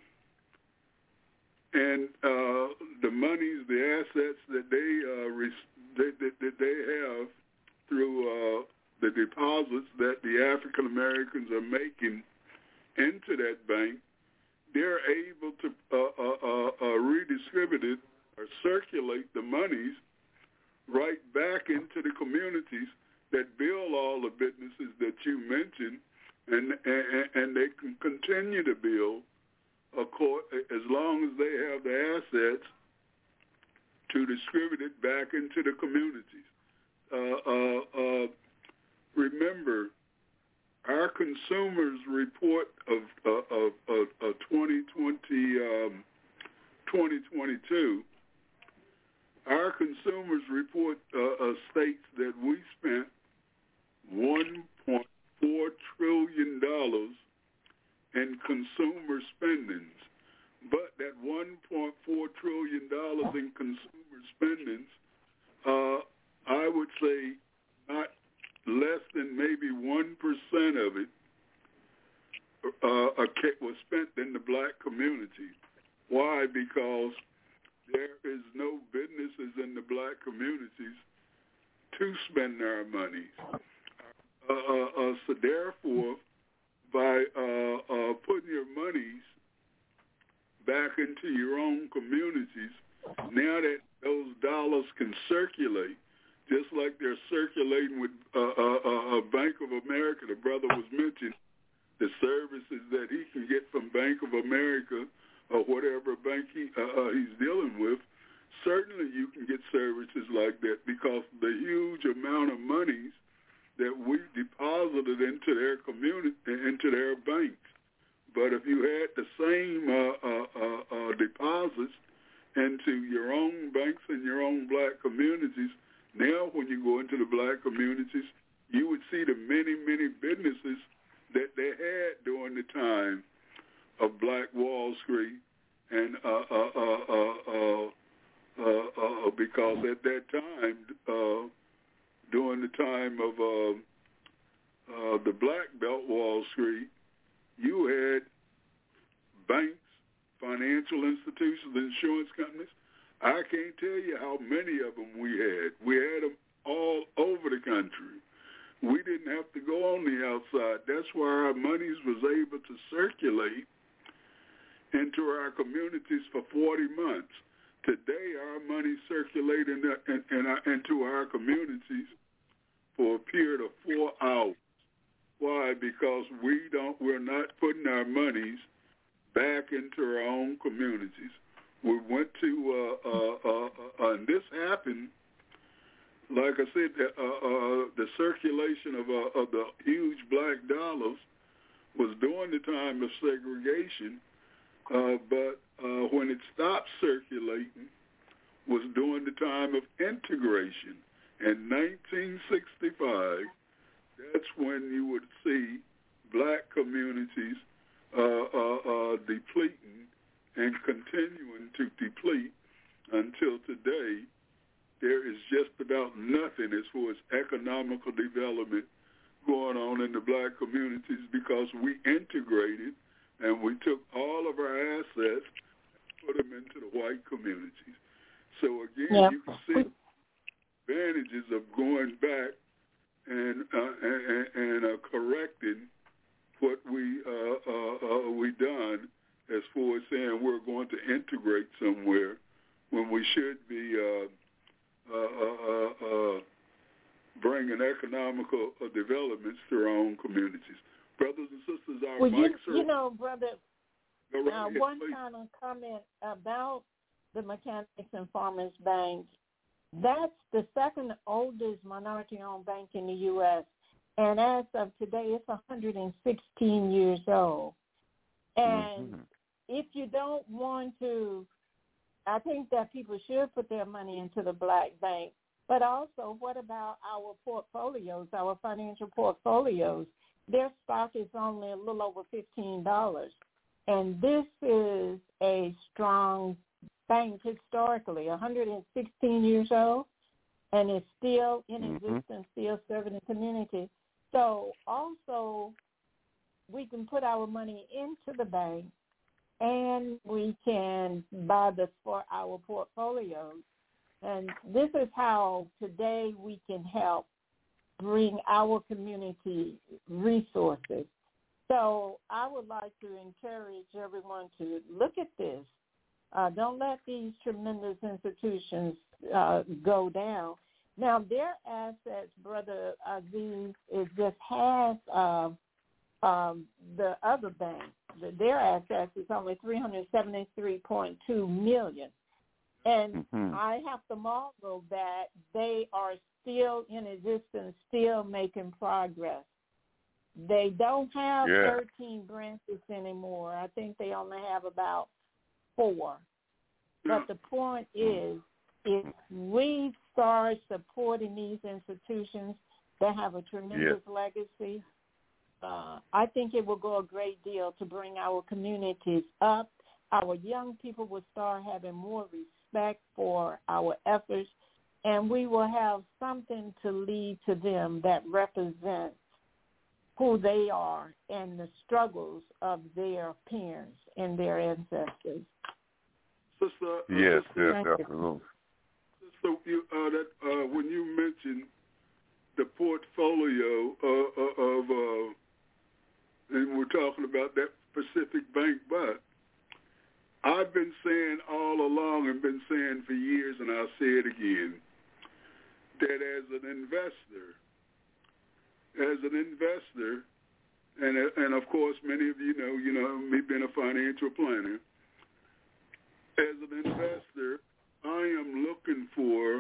and uh, the monies, the assets that they uh, re- that, that, that they have through uh, the deposits that the African Americans are making into that bank, they're able to uh, uh, uh, uh, redistribute it or circulate the monies right back into the communities that build all the businesses that you mentioned, and and, and they can continue to build as long as they have the assets to distribute it back into the communities. Uh, uh, uh, remember, our consumers report of uh, of, of, of twenty twenty, um, twenty twenty-two, our consumers report uh, uh, states that we spent one point four trillion dollars in consumer spendings, but that one point four trillion dollars in consumer spendings, uh, I would say not less than maybe one percent of it uh, was spent in the black community. Why? Because there is no businesses in the black communities to spend our monies. Uh, uh, uh, so therefore, by uh, uh, putting your monies back into your own communities, now that those dollars can circulate, just like they're circulating with uh, uh, uh, Bank of America. The brother was mentioning the services that he can get from Bank of America or whatever bank he, uh, uh, he's dealing with. Certainly you can get services like that because the huge amount of monies that we deposited into their community, into their banks. But if you had the same uh, uh, uh, uh, deposits into your own banks and your own black communities, now when you go into the black communities, you would see the many, many businesses that they had during the time of Black Wall Street, and uh, uh, uh, uh, uh, uh, uh, because at that time, uh, during the time of uh, uh, the Black Belt Wall Street, you had banks, financial institutions, insurance companies. I can't tell you how many of them we had. We had them all over the country. We didn't have to go on the outside. That's why our monies was able to circulate into our communities for forty months. Today, our money circulate in the, in, in our, into our communities for a period of four hours. Why? Because we don't. We're not putting our monies back into our own communities. We went to, uh, uh, uh, uh, and this happened. Like I said, uh, uh, the circulation of, uh, of the huge black dollars was during the time of segregation, uh, but uh, when it stopped circulating was during the time of integration. In nineteen sixty-five, that's when you would see black communities uh, uh, uh, depleting and continuing to deplete until today. There is just about nothing as far as economical development going on in the black communities because we integrated and we took all of our assets and put them into the white communities. So again, yeah. you can see advantages of going back and uh, and, and uh, correcting what we uh, uh, uh, we done as far as saying we're going to integrate somewhere when we should be uh, uh, uh, uh, bringing economical uh, developments to our own communities. Brothers and sisters, our well, mics you, are... You know, brother, right uh, ahead, one please. kind of comment about the Mechanics and Farmers Bank. That's the second oldest minority-owned bank in the U S, and as of today, it's one hundred sixteen years old. And mm-hmm. if you don't want to, I think that people should put their money into the black bank But also, what about our portfolios, our financial portfolios? Their stock is only a little over fifteen dollars. And this is a strong bank historically, one hundred sixteen years old, and it's still in mm-hmm. existence, still serving the community. So also we can put our money into the bank and we can buy this for our portfolios. And this is how today we can help bring our community resources. So I would like to encourage everyone to look at this. Uh, don't let these tremendous institutions uh, go down. Now, their assets, Brother Aziz, is just half of um, the other bank. Their assets is only three hundred seventy-three point two million dollars. And mm-hmm. I have to marvel that they are still in existence, still making progress. They don't have yeah. thirteen branches anymore. I think they only have about four. But the point is, if we start supporting these institutions that have a tremendous yeah. legacy, uh, I think it will go a great deal to bring our communities up. Our young people will start having more respect for our efforts, and we will have something to lead to them that represents who they are and the struggles of their parents and their ancestors. Sister, uh, yes, sister, yes, absolutely. So you, uh, that uh, when you mentioned the portfolio uh, uh, of, uh, and we're talking about that Pacific Bank, but I've been saying all along and been saying for years, and I'll say it again, that as an investor, as an investor, and and of course many of you know, you know, me being a financial planner, as an investor, I am looking for,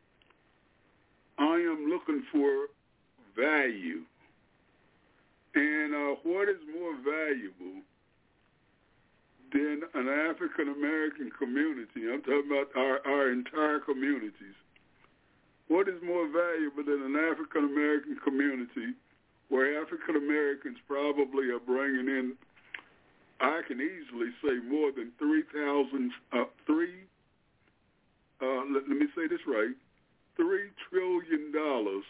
I am looking for value. And uh, what is more valuable than an African American community? I'm talking about our, our entire communities. What is more valuable than an African American community where African Americans probably are bringing in, I can easily say, more than three thousand, uh, three, uh, let, let me say this right, three trillion dollars,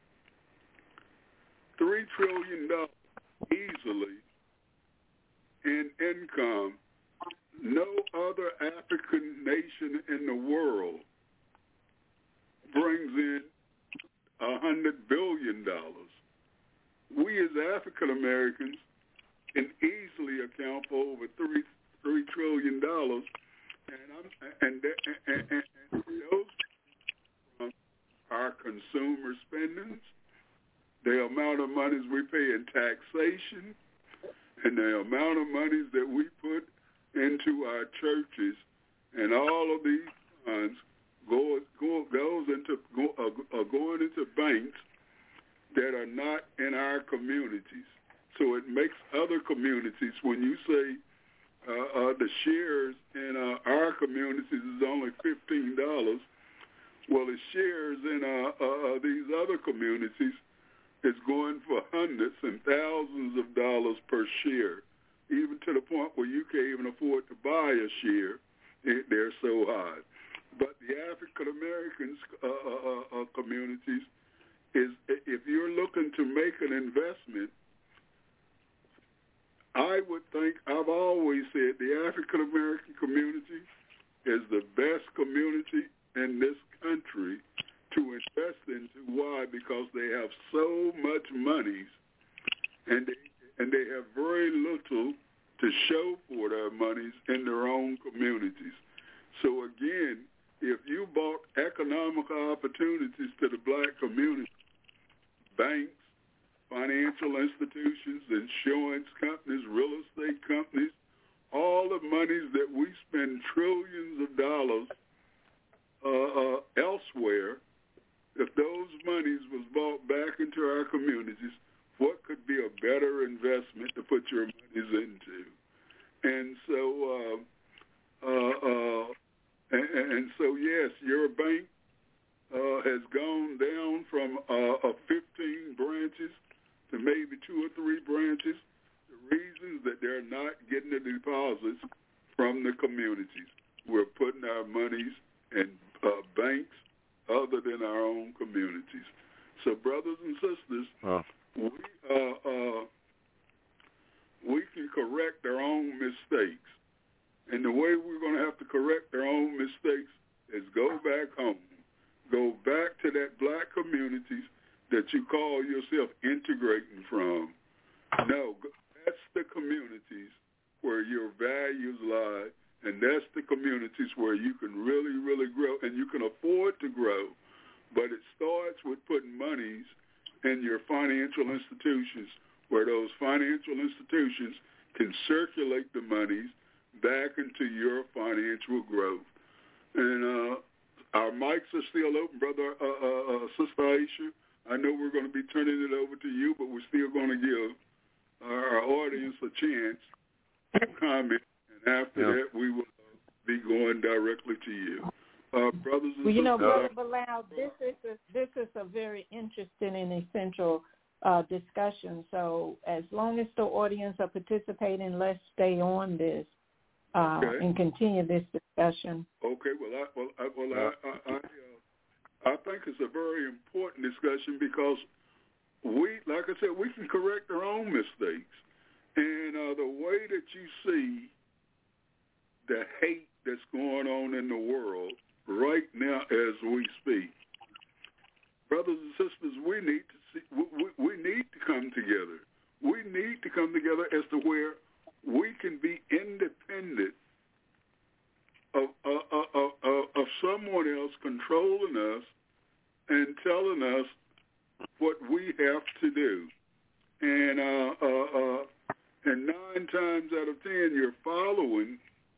three trillion dollars easily in income. No other African nation in the world brings in a hundred billion dollars. We as African Americans can easily account for over three three trillion dollars, and I'm and and, and, and those from our consumer spendings, the amount of monies we pay in taxation, and the amount of monies that we put into our churches, and all of these funds go, go goes into go, uh, uh, going into banks that are not in our communities. So it makes other communities, when you say uh, uh, the shares in uh, our communities is only fifteen dollars, well, the shares in uh, uh, these other communities is going for hundreds and thousands of dollars per share, even to the point where you can't even afford to buy a share. They're so high. But the African American uh, uh, uh, communities is, if you're looking to make an investment, I would think, I've always said the African American community is the best community in this country to invest into. Why? Because they have so much money, and they, and they have very little to show for their monies in their own communities. So again, if you brought economic opportunities to the black community, banks, financial institutions, insurance companies, real estate companies, all the monies that we spend trillions of dollars uh, uh, elsewhere, if those monies was brought back into our communities, what could be a better investment to put your monies into? And so, uh, uh, uh, and, and so, yes, your bank uh, has gone down from uh, uh, fifteen branches to maybe two or three branches. The reasons that they're not getting the deposits from the communities. We're putting our monies in uh, banks other than our own communities. So, brothers and sisters, huh. we uh, uh, we can correct our own mistakes. And the way we're going to have to correct our own mistakes is go back home. Go back to that black communities that you call yourself integrating from. No, that's the communities where your values lie, and that's the communities where you can really, really grow, and you can afford to grow. But it starts with putting monies in your financial institutions, where those financial institutions can circulate the monies back into your financial growth. And uh, our mics are still open, Brother uh, uh, uh, Sister Aisha. I know we're going to be turning it over to you, but we're still going to give our audience a chance to comment. And after yeah. that, we will be going directly to you. Uh, brothers and well, you know, sisters, Brother Bilal, this is a, this is a very interesting and essential uh, discussion. So as long as the audience are participating, let's stay on this uh, okay. and continue this discussion. Okay. Well, I, well, I, well, I, I, I, uh, I think it's a very important discussion because we, like I said, we can correct our own mistakes. And uh, the way that you see the hate that's going on in the world right now as we speak, brothers and sisters, we need to see, we, we need to come together. We need to come together as to where we can be independent of, uh, uh, uh, uh, of someone else controlling us and telling us what we have to do. And uh, uh, uh, and nine times out of ten, you're following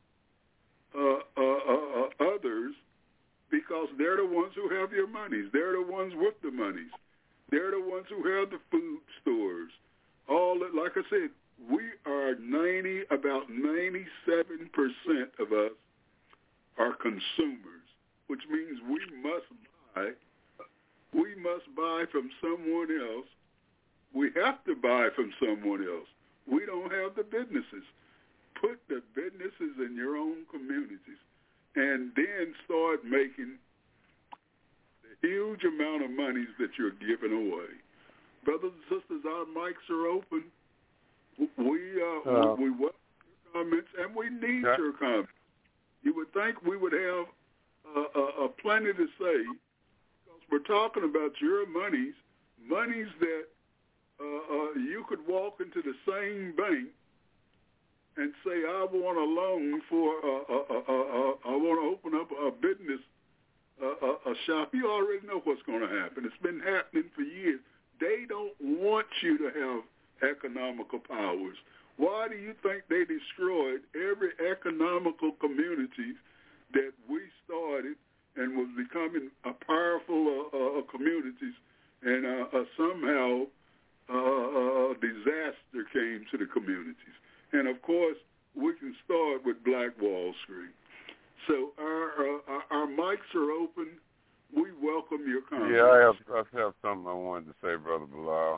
uh, uh, uh, uh, others because they're the ones who have your monies. They're the ones with the monies. They're the ones who have the food stores. All that, like I said, we are ninety, about ninety-seven percent of us are consumers, which means we must buy. We must buy from someone else. We have to buy from someone else. We don't have the businesses. Put the businesses in your own communities and then start making the huge amount of monies that you're giving away. Brothers and sisters, our mics are open. We uh, uh, we, we welcome your comments, and we need yeah. your comments. You would think we would have uh, uh, plenty to say because we're talking about your monies, monies that Uh, uh, you could walk into the same bank and say, I want a loan for, uh, uh, uh, uh, uh, I want to open up a business, uh, uh, a shop. You already know what's going to happen. It's been happening for years. They don't want you to have economical powers. Why do you think they destroyed every economical community that we started and was becoming a powerful uh, uh, communities and uh, uh, somehow Uh, uh, disaster came to the communities. And, of course, we can start with Black Wall Street. So our, uh, our, our mics are open. We welcome your comments. Yeah, I have, I have something I wanted to say, Brother Bilal.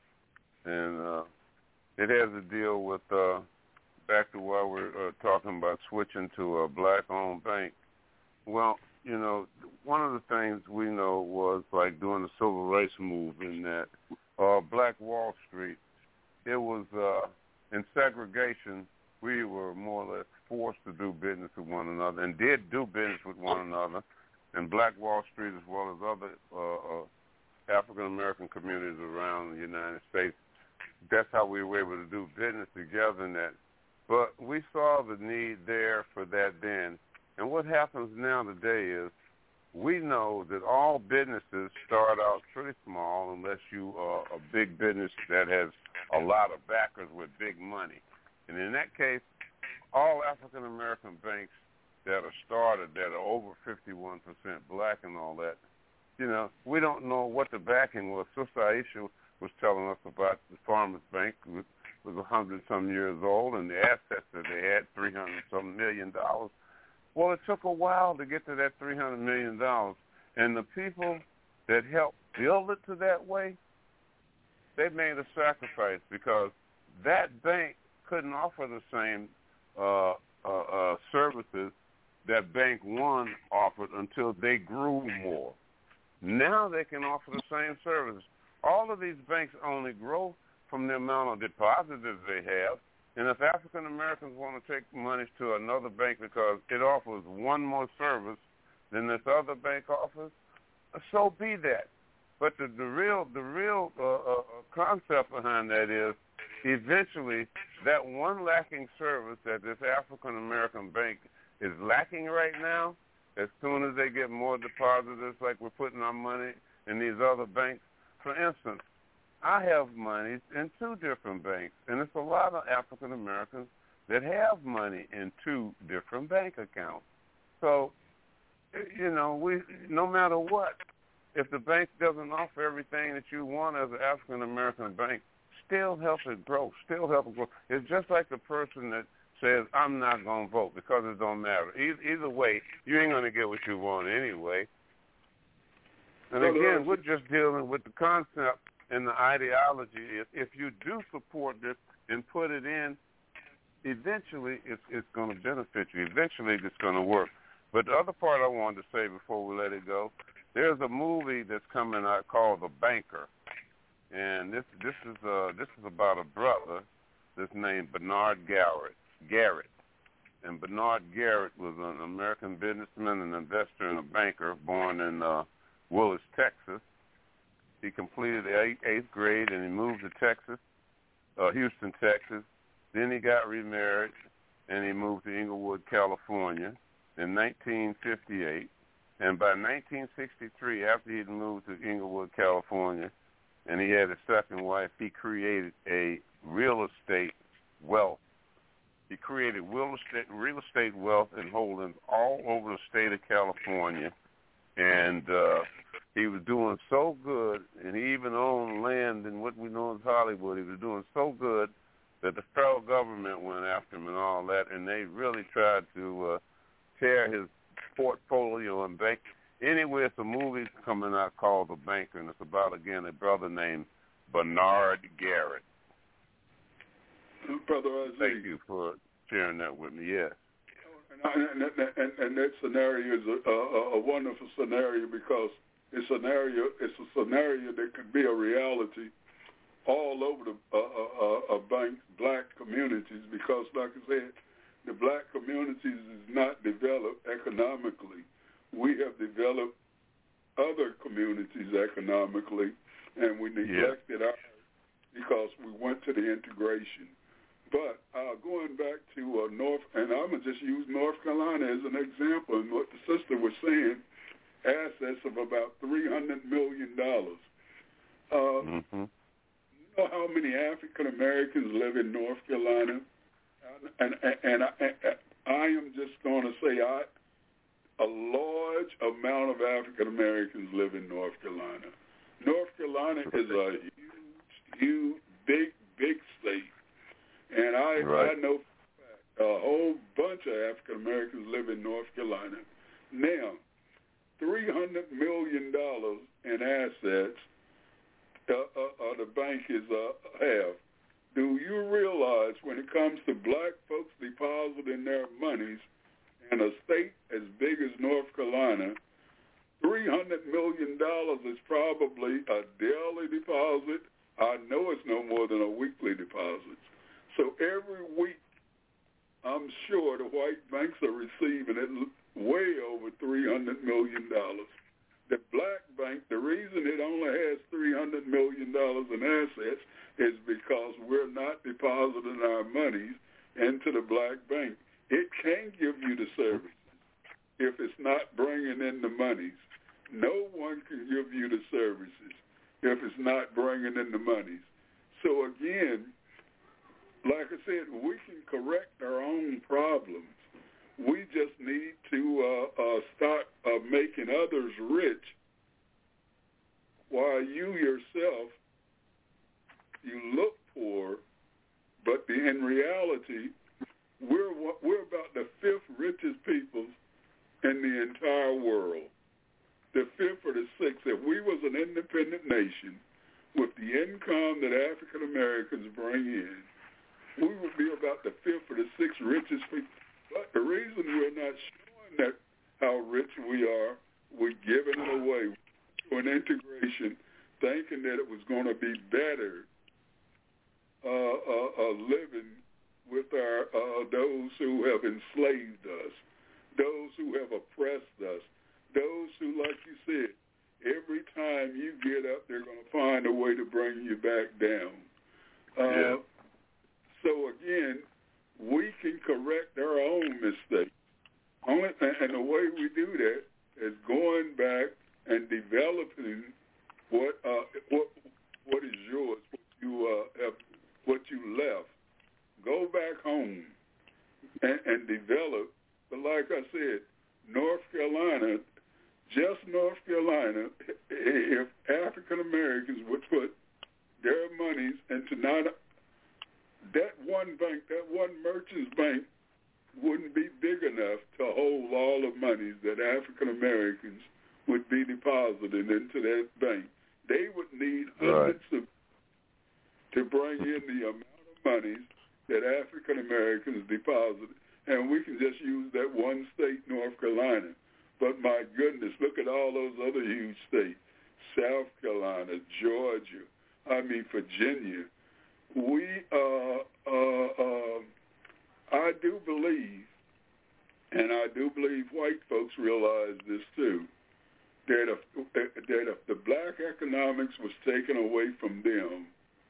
And uh, it has to deal with, uh, back to why we're uh, talking about switching to a black-owned bank. Well, you know, one of the things we know was like during the civil rights movement that Uh, Black Wall Street, it was uh, in segregation, we were more or less forced to do business with one another and did do business with one another. And Black Wall Street, as well as other uh, uh, African-American communities around the United States, that's how we were able to do business together in that. But we saw the need there for that then. And what happens now today is we know that all businesses start out pretty small unless you are a big business that has a lot of backers with big money. And in that case, all African-American banks that are started that are over fifty-one percent black and all that, you know, we don't know what the backing was. Sister Aisha was telling us about the Farmers Bank, which was one hundred some years old, and the assets that they had, three hundred some million dollars. Well, it took a while to get to that three hundred million dollars, And the people that helped build it to that way, they made a sacrifice because that bank couldn't offer the same uh, uh, uh, services that Bank One offered until they grew more. Now they can offer the same service. All of these banks only grow from the amount of deposits they have. And if African Americans want to take money to another bank because it offers one more service than this other bank offers, so be that. But the, the real the real uh, uh, concept behind that is eventually that one lacking service that this African American bank is lacking right now, as soon as they get more depositors, like we're putting our money in these other banks. For instance, I have money in two different banks, and it's a lot of African Americans that have money in two different bank accounts. So, you know, we no matter what, if the bank doesn't offer everything that you want as an African American bank, still help it grow, still help it grow. It's just like the person that says, I'm not going to vote because it don't matter. Either, either way, you ain't going to get what you want anyway. And again, we're just dealing with the concept and the ideology. If, if you do support this and put it in, eventually it's, it's going to benefit you. Eventually it's going to work. But the other part I wanted to say before we let it go, there's a movie that's coming out called The Banker. And this this is uh this is about a brother that's named Bernard Garrett. Garrett. And Bernard Garrett was an American businessman, an investor, and a banker born in uh, Willis, Texas. He completed the eighth, eighth grade and he moved to Texas, uh, Houston, Texas. Then he got remarried and he moved to Inglewood, California in nineteen fifty-eight. And by nineteen sixty-three, after he'd moved to Inglewood, California, and he had a second wife, he created a real estate wealth. He created real estate, real estate wealth and holdings all over the state of California. And uh, he was doing so good, and he even owned land in what we know as Hollywood. He was doing so good that the federal government went after him and all that, and they really tried to uh, tear his portfolio and bank. Anyway, it's a movie coming out called The Banker, and it's about, again, a brother named Bernard Garrett. Brother Aziz, thank you for sharing that with me. Yes. And, and, and, and that scenario is a, a, a wonderful scenario because it's a scenario. It's a scenario that could be a reality all over the uh, uh, uh, bank black communities. Because, like I said, the black communities is not developed economically. We have developed other communities economically, and we neglected yeah. ours because we went to the integration. But uh, going back to uh, North, and I'm going to just use North Carolina as an example, and what the sister was saying, assets of about three hundred million dollars. Uh, mm-hmm. You know how many African Americans live in North Carolina? And, and, and, I, and I am just going to say I, a large amount of African Americans live in North Carolina. North Carolina is a huge, huge, big, big state. And I, right. I know a whole bunch of African Americans live in North Carolina. Now, three hundred million dollars in assets uh, uh, uh, the bank is uh, have. Do you realize when it comes to black folks depositing their monies in a state as big as North Carolina, three hundred million dollars is probably a daily deposit. I know it's no more than a weekly deposit. So every week, I'm sure the white banks are receiving it way over three hundred million dollars. The black bank, the reason it only has three hundred million dollars in assets is because we're not depositing our monies into the black bank. It can't give you the services if it's not bringing in the monies. No one can give you the services if it's not bringing in the monies. So again, like I said, we can correct our own problems. We just need to uh, uh, start uh, making others rich while you yourself, you look poor, but the, in reality, we're, we're about the fifth richest people in the entire world. the fifth or the sixth. If we was an independent nation with the income that African Americans bring in, we would be about the fifth or the sixth richest people. But the reason we're not showing that how rich we are, we're giving it away to an integration, thinking that it was going to be better uh, uh, uh, living with our uh, those who have enslaved us, those who have oppressed us, those who, like you said, every time you get up, they're going to find a way to bring you back down. Uh, yeah. So again, we can correct our own mistakes. Only, and the way we do that is going back and developing what uh, what what is yours, what you uh, have, what you left. Go back home and, and develop. But like I said, North Carolina, just North Carolina, if African Americans would put their monies into not that one bank, that one merchant's bank wouldn't be big enough to hold all the monies that African Americans would be deposited into that bank. They would need hundreds right. of to bring in the amount of monies that African Americans deposit, and we can just use that one state, North Carolina. But my goodness, look at all those other huge states, South Carolina, Georgia, I mean Virginia. We, uh, uh, uh, I do believe, and I do believe white folks realize this too, that if, that if the black economics was taken away from them,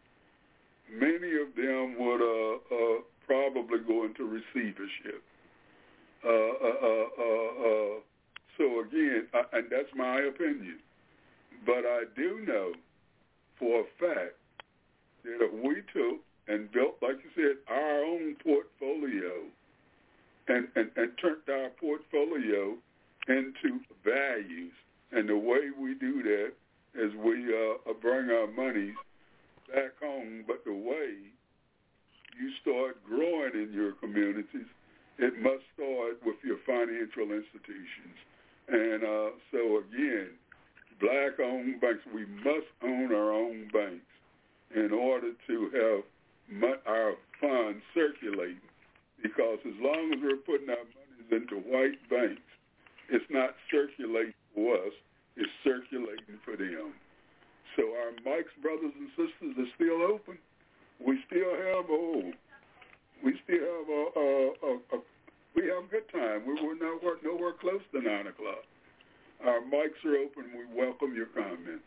many of them would uh, uh, probably go into receivership. Uh, uh, uh, uh, uh, so again, I, and that's my opinion, but I do know for a fact that if we took and built, like you said, our own portfolio and, and, and turned our portfolio into values, and the way we do that is we uh, bring our monies back home, but the way you start growing in your communities, it must start with your financial institutions. And uh, so again, black-owned banks, we must own our own banks in order to have our funds circulating, because as long as we're putting our monies into white banks, it's not circulating for us, it's circulating for them. So our Mike's brothers and sisters are still open. We still have oh, we still have a, a, a, a we have a good time. We were nowhere nowhere close to nine o'clock. Our mics are open. We welcome your comments.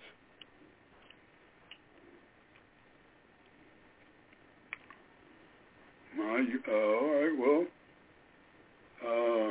My, uh, all right. Well, uh,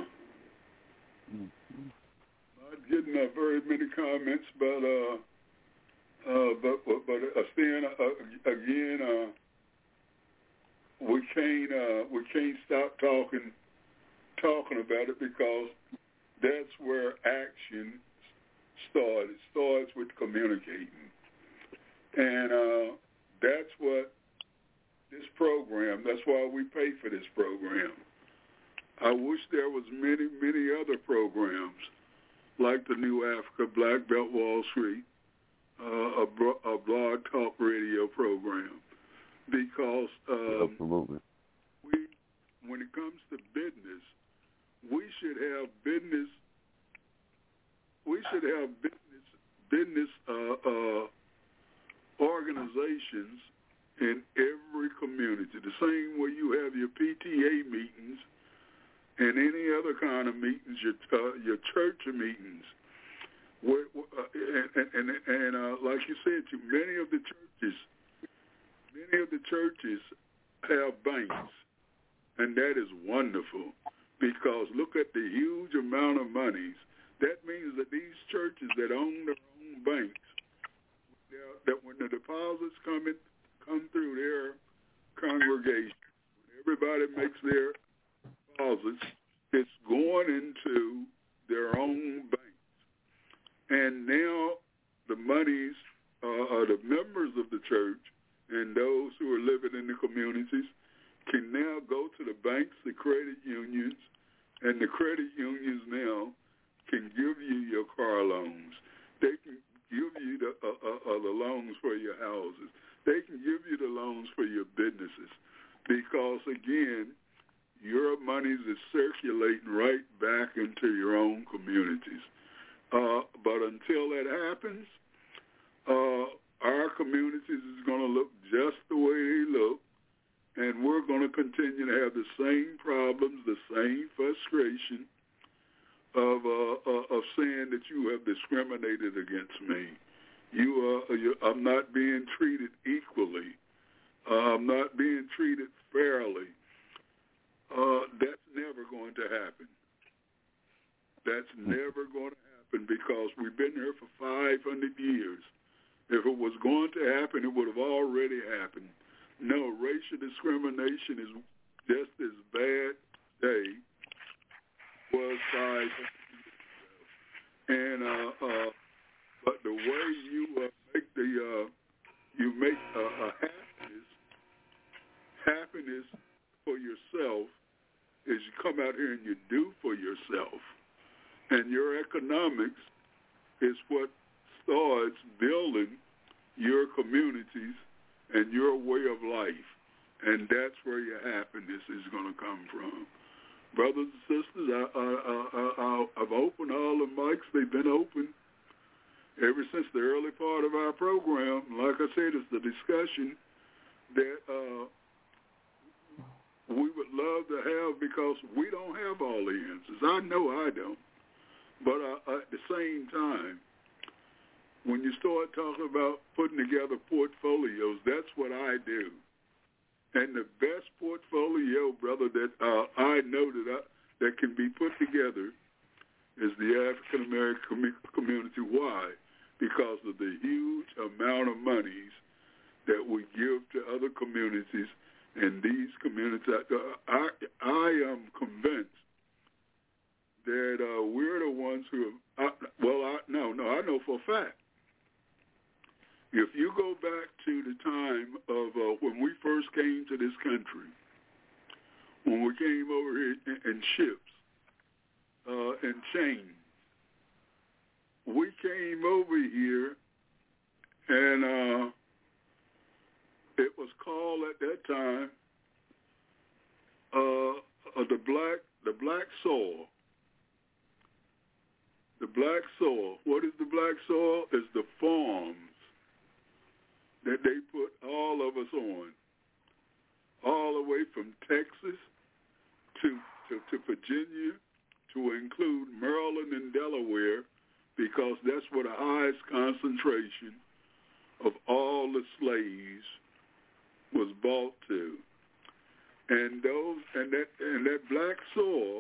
not getting uh, very many comments, but. Uh, Uh, but but, but uh, Stan, uh, again, uh, we can't uh, we can't stop talking talking about it, because that's where action starts. It starts with communicating, and uh, that's what this program. That's why we pay for this program. I wish there was many many other programs like the New Africa, Black Belt Wall Street. Uh, a, bro- a blog talk radio program, because um, absolutely, we, when it comes to business, we should have business. We should have business business uh, uh, organizations in every community. The same way you have your P T A meetings and any other kind of meetings, your uh, your church meetings. Where, uh, and and, and uh, like you said, too, many of the churches, many of the churches have banks, and that is wonderful, because look at the huge amount of monies. That means that these churches that own their own banks, that when the deposits come in, come through their congregation, when everybody makes their deposits, it's going into their own bank. And now the monies, uh, uh, the members of the church and those who are living in the communities can now go to the banks, the credit unions, and the credit unions now can give you your car loans. They can give you the, uh, uh, uh, the loans for your houses. They can give you the loans for your businesses because, again, your monies is circulating right back into your own communities. Uh, but until that happens, uh, our communities is going to look just the way they look, and we're going to continue to have the same problems, the same frustration of uh, uh, of saying that you have discriminated against me. You, uh, you I'm not being treated equally. Uh, I'm not being treated fairly. Uh, that's never going to happen. That's never going to happen because we've been here for five hundred years. If it was going to happen, it would have already happened. No, racial discrimination is just as bad today was five hundred years ago. And uh, uh, but the way you uh, make the uh, you make uh, a happiness happiness for yourself is you come out here and you do for yourself, and your economics is what starts building your communities and your way of life, and that's where your happiness is going to come from. Brothers and sisters, I, I, I, I, I've opened all the mics. They've been open ever since the early part of our program. Like I said, it's the discussion that uh, we would love to have because we don't have all the answers. I know I don't. But uh, at the same time, when you start talking about putting together portfolios, that's what I do. And the best portfolio, brother, that uh, I know that, I, that can be put together is the African American com- community. Why? Because of the huge amount of monies that we give to other communities, and these communities, uh, I, I am convinced that uh, we're the ones who have, I, well, I, no, no, I know for a fact. If you go back to the time of uh, when we first came to this country, when we came over here in, in ships uh, and chains, we came over here and uh, it was called at that time uh, uh, the black the black soil. The black soil. What is the black soil? It's the farms that they put all of us on, all the way from Texas to, to, to Virginia, to include Maryland and Delaware, because that's where the highest concentration of all the slaves was brought to. And those and that and that black soil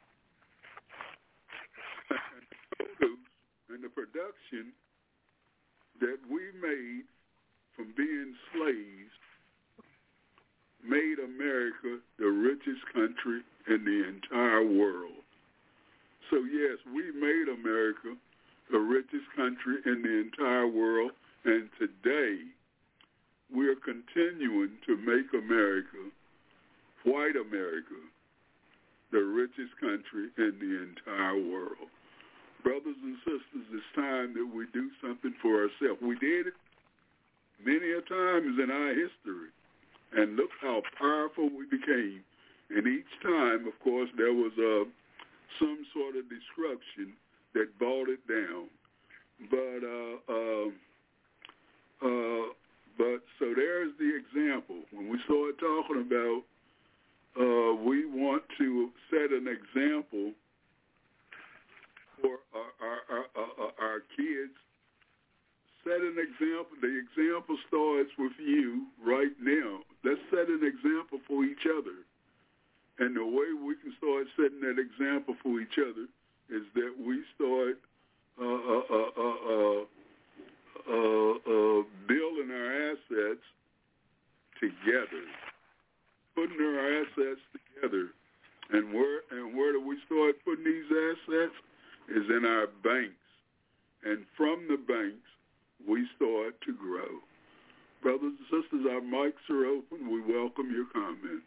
and the production that we made from being slaves made America the richest country in the entire world. So yes, we made America the richest country in the entire world, and today we are continuing to make America, white America, the richest country in the entire world. Brothers and sisters, it's time that we do something for ourselves. We did it many a times in our history, and look how powerful we became. And each time, of course, there was uh, some sort of destruction that brought it down. But uh, uh, uh, but so there's the example. When we start talking about uh, we want to set an example for our, our, our, our kids. Set an example. The example starts with you right now. Let's set an example for each other. And the way we can start setting that example for each other is that we start uh, uh, uh, uh, uh, uh, uh, building our assets together, putting our assets together. And where and where do we start putting these assets? Is in our banks. And from the banks, we start to grow. Brothers and sisters, our mics are open. We welcome your comments.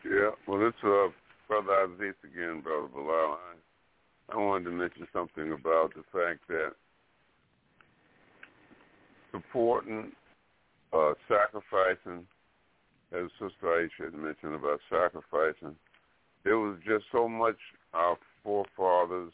Yeah, well, it's uh, Brother Aziz again, Brother Bilal. I, I wanted to mention something about the fact that supporting, uh, sacrificing, as Sister Aisha had mentioned about sacrificing, there was just so much our forefathers,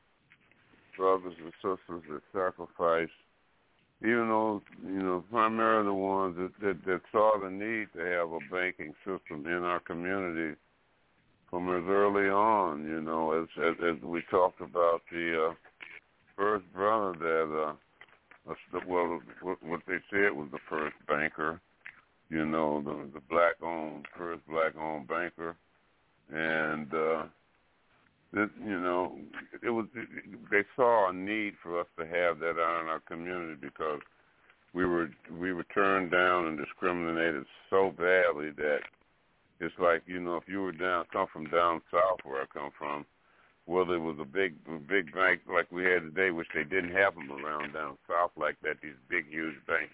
brothers and sisters that sacrificed, even though, you know, primarily the ones that, that, that saw the need to have a banking system in our community from as early on, you know, as as, as we talked about the uh, first brother that, uh, well, what they said was the first banker, you know, the, the black-owned, first black-owned banker, and, uh, This, you know, it was. They saw a need for us to have that out in our community because we were we were turned down and discriminated so badly that it's like, you know, if you were down, come from down south where I come from, well, there was a big a big bank like we had today, which they didn't have them around down south like that. These big, huge banks.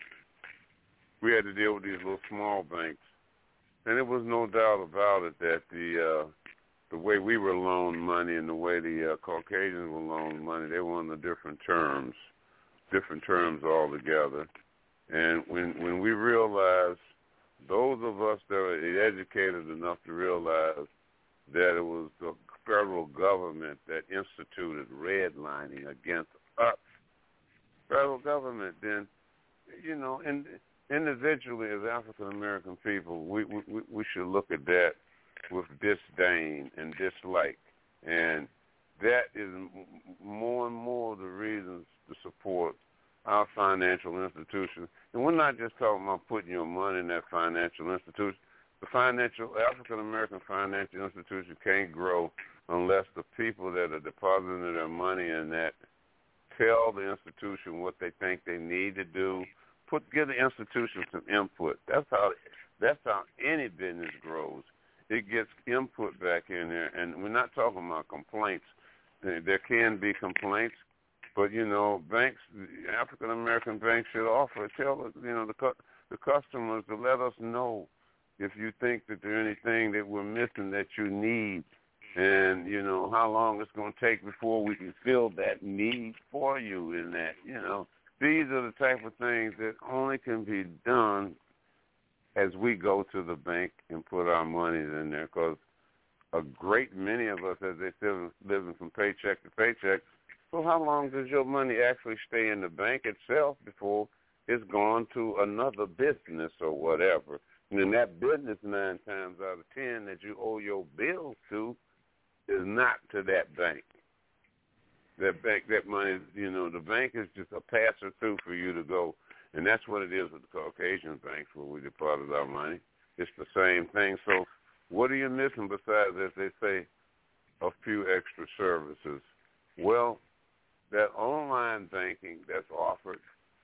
We had to deal with these little small banks, and there was no doubt about it that the uh, the way we were loaned money and the way the uh, Caucasians were loaned money, they were on the different terms, different terms altogether. And when when we realized, those of us that are educated enough to realize that it was the federal government that instituted redlining against us, federal government, then, you know, and individually as African American people, we, we we should look at that with disdain and dislike, and that is more and more the reasons to support our financial institution. And we're not just talking about putting your money in that financial institution. The financial African American financial institution can't grow unless the people that are depositing their money in that tell the institution what they think they need to do. Put give the institution some input. That's how that's how any business grows. It gets input back in there, and we're not talking about complaints. There can be complaints, but, you know, banks, African-American banks should offer, tell, you know, the the customers to let us know if you think that there's anything that we're missing that you need, and, you know, how long it's going to take before we can fill that need for you in that, you know. These are the type of things that only can be done as we go to the bank and put our money in there, because a great many of us, as they still living from paycheck to paycheck, so how long does your money actually stay in the bank itself before it's gone to another business or whatever? And then that business, nine times out of ten, that you owe your bills to is not to that bank. That bank, that money, you know, the bank is just a passer through for you to go. And that's what it is with the Caucasian banks where we deposit our money. It's the same thing. So what are you missing besides, as they say, a few extra services? Well, that online banking that's offered,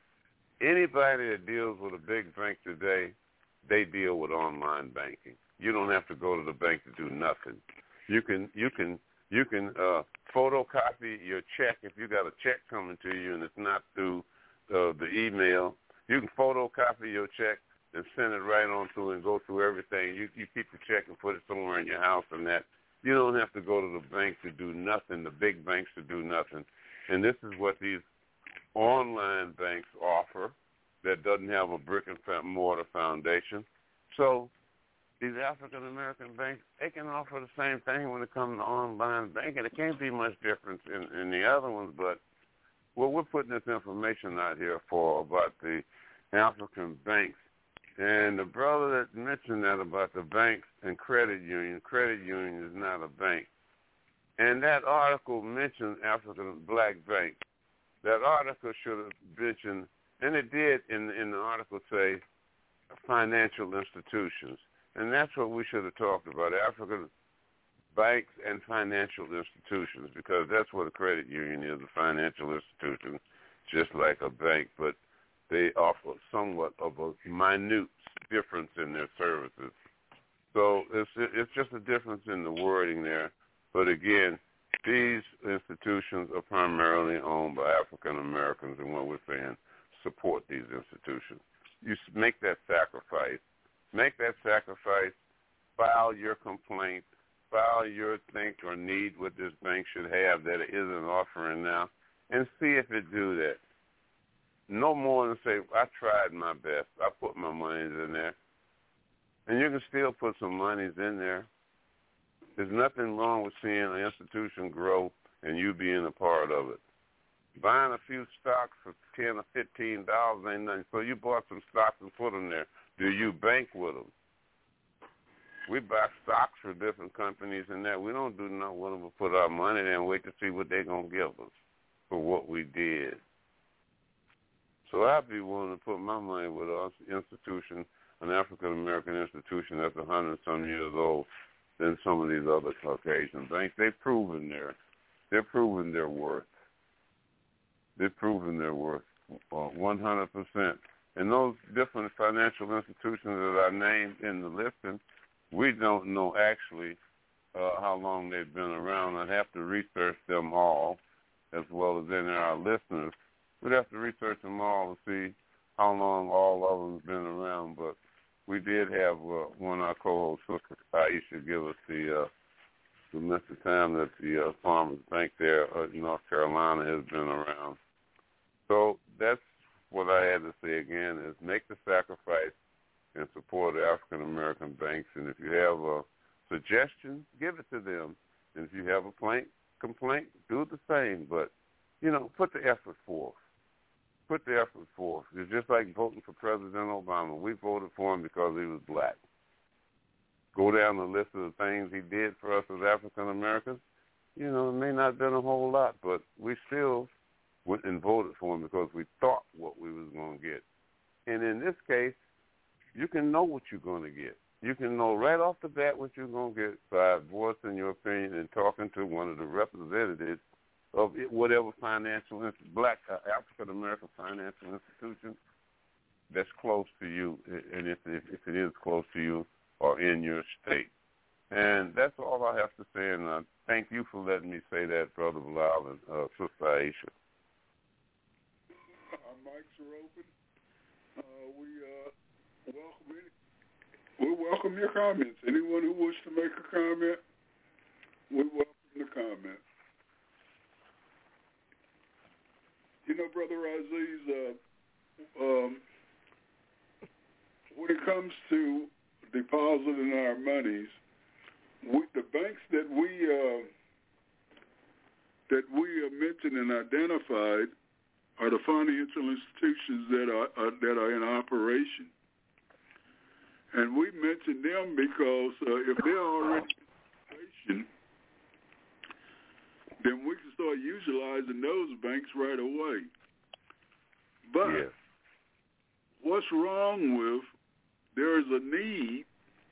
anybody that deals with a big bank today, they deal with online banking. You don't have to go to the bank to do nothing. You can you can you can uh, photocopy your check if you got a check coming to you and it's not through uh, the email. You can photocopy your check and send it right on through and go through everything. You you keep the check and put it somewhere in your house and that. You don't have to go to the bank to do nothing, the big banks to do nothing. And this is what these online banks offer that doesn't have a brick and mortar foundation. So these African-American banks, they can offer the same thing when it comes to online banking. It can't be much difference in, in the other ones, but well, we're putting this information out here for about the African banks. And the brother that mentioned that about the banks and credit union, credit union is not a bank. And that article mentioned African black bank. That article should have mentioned, and it did in, in the article say, financial institutions. And that's what we should have talked about, African banks and financial institutions, because that's what a credit union is, a financial institution, just like a bank, but they offer somewhat of a minute difference in their services. So it's it's just a difference in the wording there. But again, these institutions are primarily owned by African Americans, and what we're saying, support these institutions. You make that sacrifice. Make that sacrifice file your complaint, file your think or need what this bank should have that it isn't offering now, and see if it do that. No more than say, I tried my best. I put my monies in there. And you can still put some monies in there. There's nothing wrong with seeing an institution grow and you being a part of it. Buying a few stocks for ten or fifteen dollars ain't nothing. So you bought some stocks and put them there. Do you bank with them? We buy stocks for different companies and that. We don't do nothing with them but put our money there and wait to see what they're going to give us for what we did. So I'd be willing to put my money with an institution, an African-American institution that's a hundred some years old than some of these other Caucasian banks. They've proven their, they're proving their worth. They're proving their worth uh, one hundred percent. And those different financial institutions that I named in the listing, we don't know actually uh, how long they've been around. I'd have to research them all, as well as any of our listeners. We'd have to research them all to see how long all of them's been around. But we did have uh, one of our co-hosts, Sister Aisha, give us the uh, the length of time that the uh, Farmers Bank there uh, in North Carolina has been around. So that's what I had to say again, is make the sacrifice and support the African-American banks. And if you have a suggestion, give it to them. And if you have a complaint, complaint, do the same. But, you know, put the effort forth. Put the effort forth. It's just like voting for President Obama. We voted for him because he was black. Go down the list of the things he did for us as African-Americans. You know, it may not have been a whole lot, but we still went and voted for him because we thought what we was going to get. And in this case, you can know what you're going to get. You can know right off the bat what you're going to get by voicing your opinion and talking to one of the representatives of it, whatever financial, black uh, African-American financial institution that's close to you, and if, if, if it is close to you or in your state. And that's all I have to say, and uh, thank you for letting me say that, Brother Bilal and uh, Sister Aisha. Our mics are open. Uh, we uh, welcome any, we welcome your comments. Anyone who wishes to make a comment, we welcome the comment. You know, Brother Aziz, uh, um, when it comes to depositing our monies, we, the banks that we uh, that we uh, mentioned and identified are the financial institutions that are uh, that are in operation, and we mentioned them because uh, if they're already in operation, then we can start utilizing those banks right away. But yeah. What's wrong with, there is a need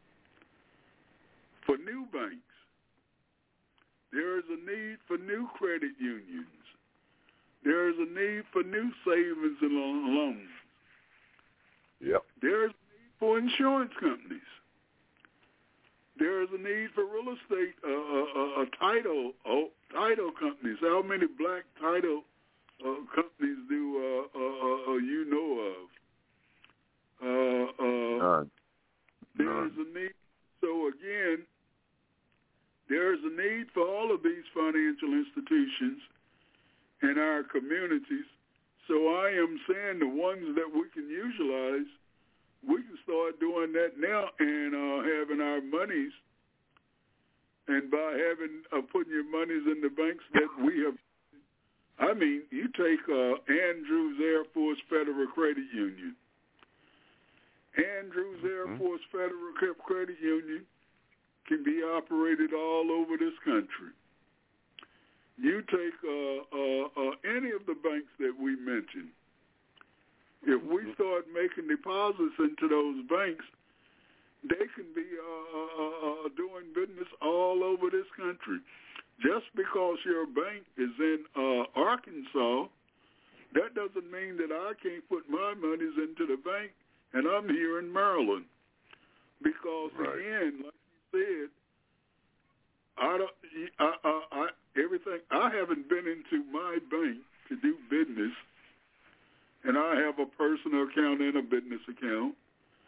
for new banks. There is a need for new credit unions. There is a need for new savings and loans. Yep. There is a need for insurance companies. There is a need for real estate, uh, uh, uh, title, oh, title companies. How many black title uh, companies do uh, uh, uh, you know of? Uh, uh, None. there is None. a need. So again, there is a need for all of these financial institutions in our communities. So I am saying the ones that we can utilize, we can start doing that now and uh, having our monies, and by having uh, putting your monies in the banks that we have. I mean, you take uh, Andrews Air Force Federal Credit Union. Andrews Air Mm-hmm. Force Federal Credit Union can be operated all over this country. You take uh, uh, uh, any of the banks that we mentioned. If we start making deposits into those banks, they can be uh, uh, uh, doing business all over this country. Just because your bank is in uh, Arkansas, that doesn't mean that I can't put my monies into the bank and I'm here in Maryland. Because, right. again, like you said, I don't, I, I, I, everything, I haven't been into my bank to do business, and I have a personal account and a business account.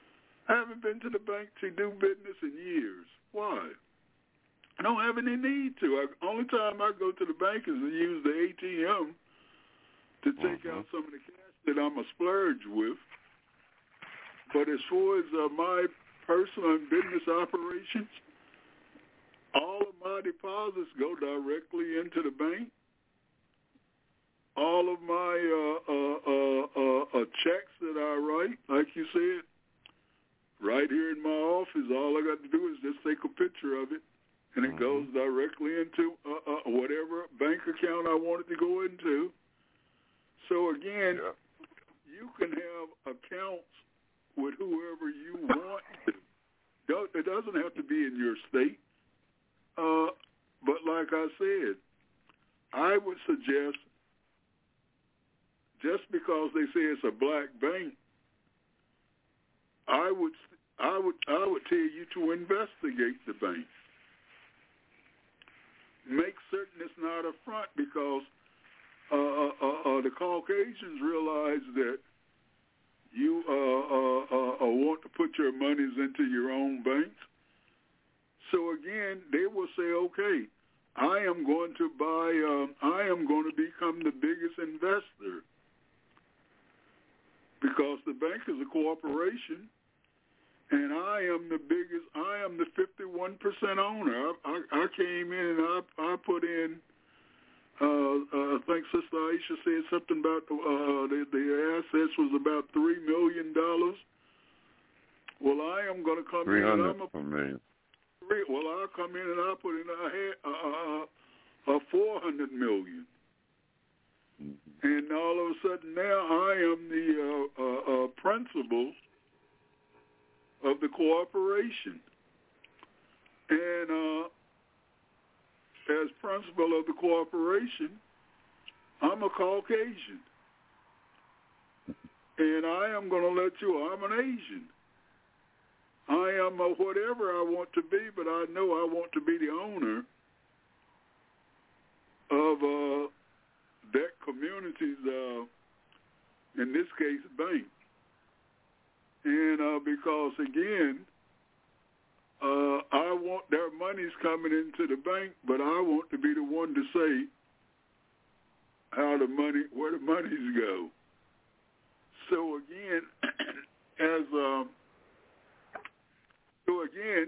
I haven't been to the bank to do business in years. Why? I don't have any need to. The only time I go to the bank is to use the A T M to take mm-hmm. out some of the cash that I'm a splurge with. But as far as uh, my personal and business operations, all of my deposits go directly into the bank. All of my uh, uh, uh, uh, uh, checks that I write, like you said, right here in my office, all I got to do is just take a picture of it, and it mm-hmm. goes directly into uh, uh, whatever bank account I want it to go into. So again, yeah. you can have accounts with whoever you want to. It doesn't have to be in your state. Uh, but like I said, I would suggest, just because they say it's a black bank, I would I would I would tell you to investigate the bank. Make certain it's not a front, because uh, uh, uh, the Caucasians realize that you uh, uh, uh, want to put your monies into your own banks. So again, they will say, okay, I am going to buy, um, I am going to become the biggest investor, because the bank is a corporation, and I am the biggest, I am the fifty-one percent owner. I, I, I came in and I, I put in, uh, uh, I think Sister Aisha said something about uh, the, the assets was about three million dollars. Well, I am going to come in and I'm a, million. Well, I'll come in and I'll put in a, a, a four hundred million dollars. Mm-hmm. And all of a sudden now I am the uh, uh, uh, principal of the corporation. And uh, as principal of the corporation, I'm a Caucasian. And I am going to let you, I'm an Asian. I am a whatever I want to be, but I know I want to be the owner of uh, that community's, uh, in this case, bank. And uh, because, again, uh, I want their money's coming into the bank, but I want to be the one to say how the money, where the monies go. So again, as um, so again,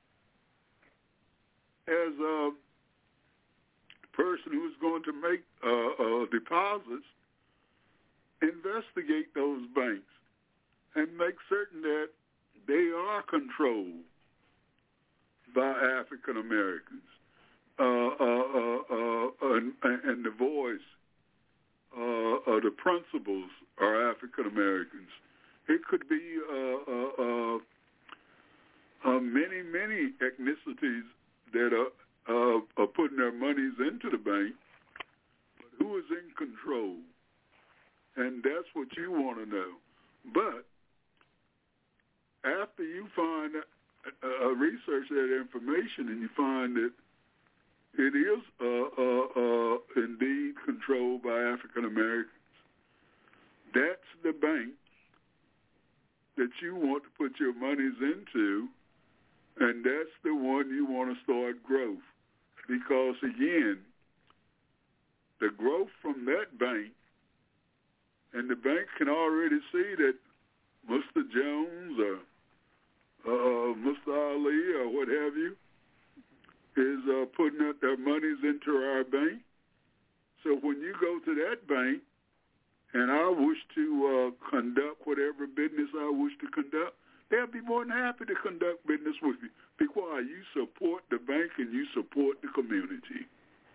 as a person who's going to make uh, uh, deposits, investigate those banks and make certain that they are controlled by African Americans, uh, uh, uh, uh, and, and the voice, uh, uh, the principals are African Americans. It could be uh, uh, uh, uh, many, many ethnicities that are, uh, are putting their monies into the bank, but who is in control? And that's what you want to know. But after you find uh, research that information and you find that it is uh, uh, uh, indeed controlled by African Americans, that's the bank that you want to put your monies into, and that's the one you want to start growth. Because, again, the growth from that bank, and the bank can already see that Mister Jones or uh, Mister Ali or what have you is uh, putting out their monies into our bank. So when you go to that bank, and I wish to uh, conduct whatever business I wish to conduct, they'll be more than happy to conduct business with you, because you support the bank and you support the community.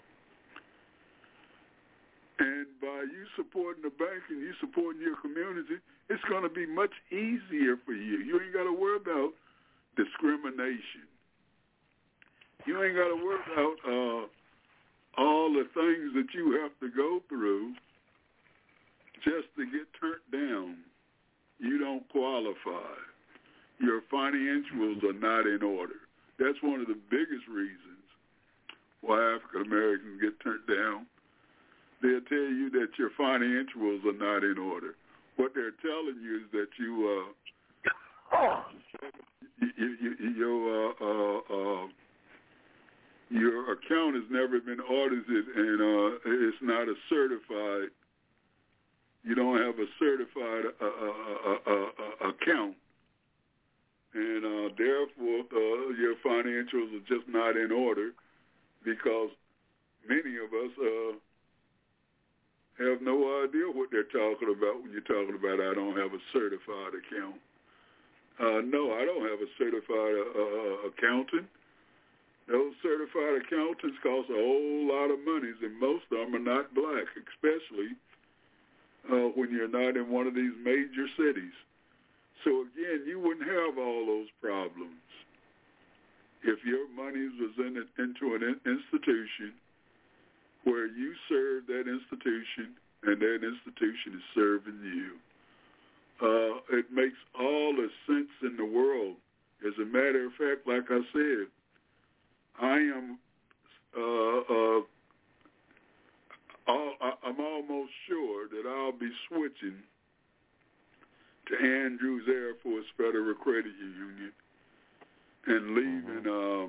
And by you supporting the bank and you supporting your community, it's going to be much easier for you. You ain't got to worry about discrimination. You ain't got to worry about uh, all the things that you have to go through just to get turned down. You don't qualify. Your financials are not in order. That's one of the biggest reasons why African Americans get turned down. They'll tell you that your financials are not in order. What they're telling you is that you uh, you, you, you, your uh, uh, uh, your account has never been audited, and uh, it's not a certified. You don't have a certified uh, uh, uh, uh, account, and uh, therefore uh, your financials are just not in order, because many of us uh, have no idea what they're talking about when you're talking about I don't have a certified account. Uh, no, I don't have a certified uh, uh, accountant. Those certified accountants cost a whole lot of money, and most of them are not black, especially uh, when you're not in one of these major cities. So again, you wouldn't have all those problems if your money was in it, into an institution where you serve that institution and that institution is serving you. Uh, it makes all the sense in the world. As a matter of fact, like I said, I am uh, uh, all, I'm almost sure that I'll be switching to Andrews Air Force Federal Credit Union and leaving um,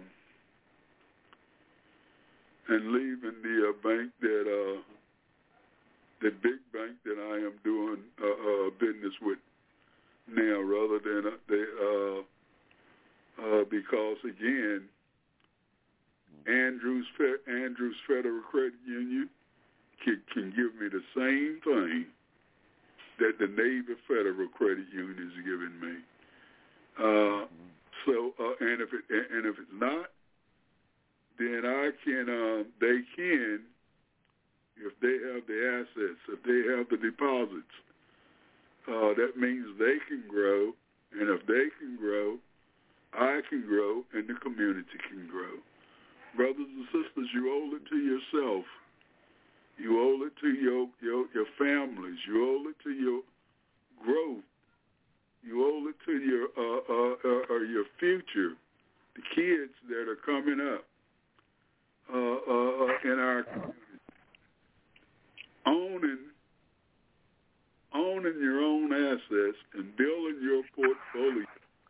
and leaving the uh, bank that uh, the big bank that I am doing uh, uh, business with now, rather than uh, they, uh, uh, because again, Andrews Fe- Andrews Federal Credit Union can, can give me the same thing that the Navy Federal Credit Union is giving me. Uh, so, uh, and if it and if it's not, then I can. Uh, they can, if they have the assets, if they have the deposits. Uh, that means they can grow, and if they can grow, I can grow, and the community can grow. Brothers and sisters, you owe it to yourself. You owe it to your, your, your families. You owe it to your growth. You owe it to your uh, uh, uh, uh, your future, the kids that are coming up uh, uh, in our community. Owning, owning your own assets and building your portfolio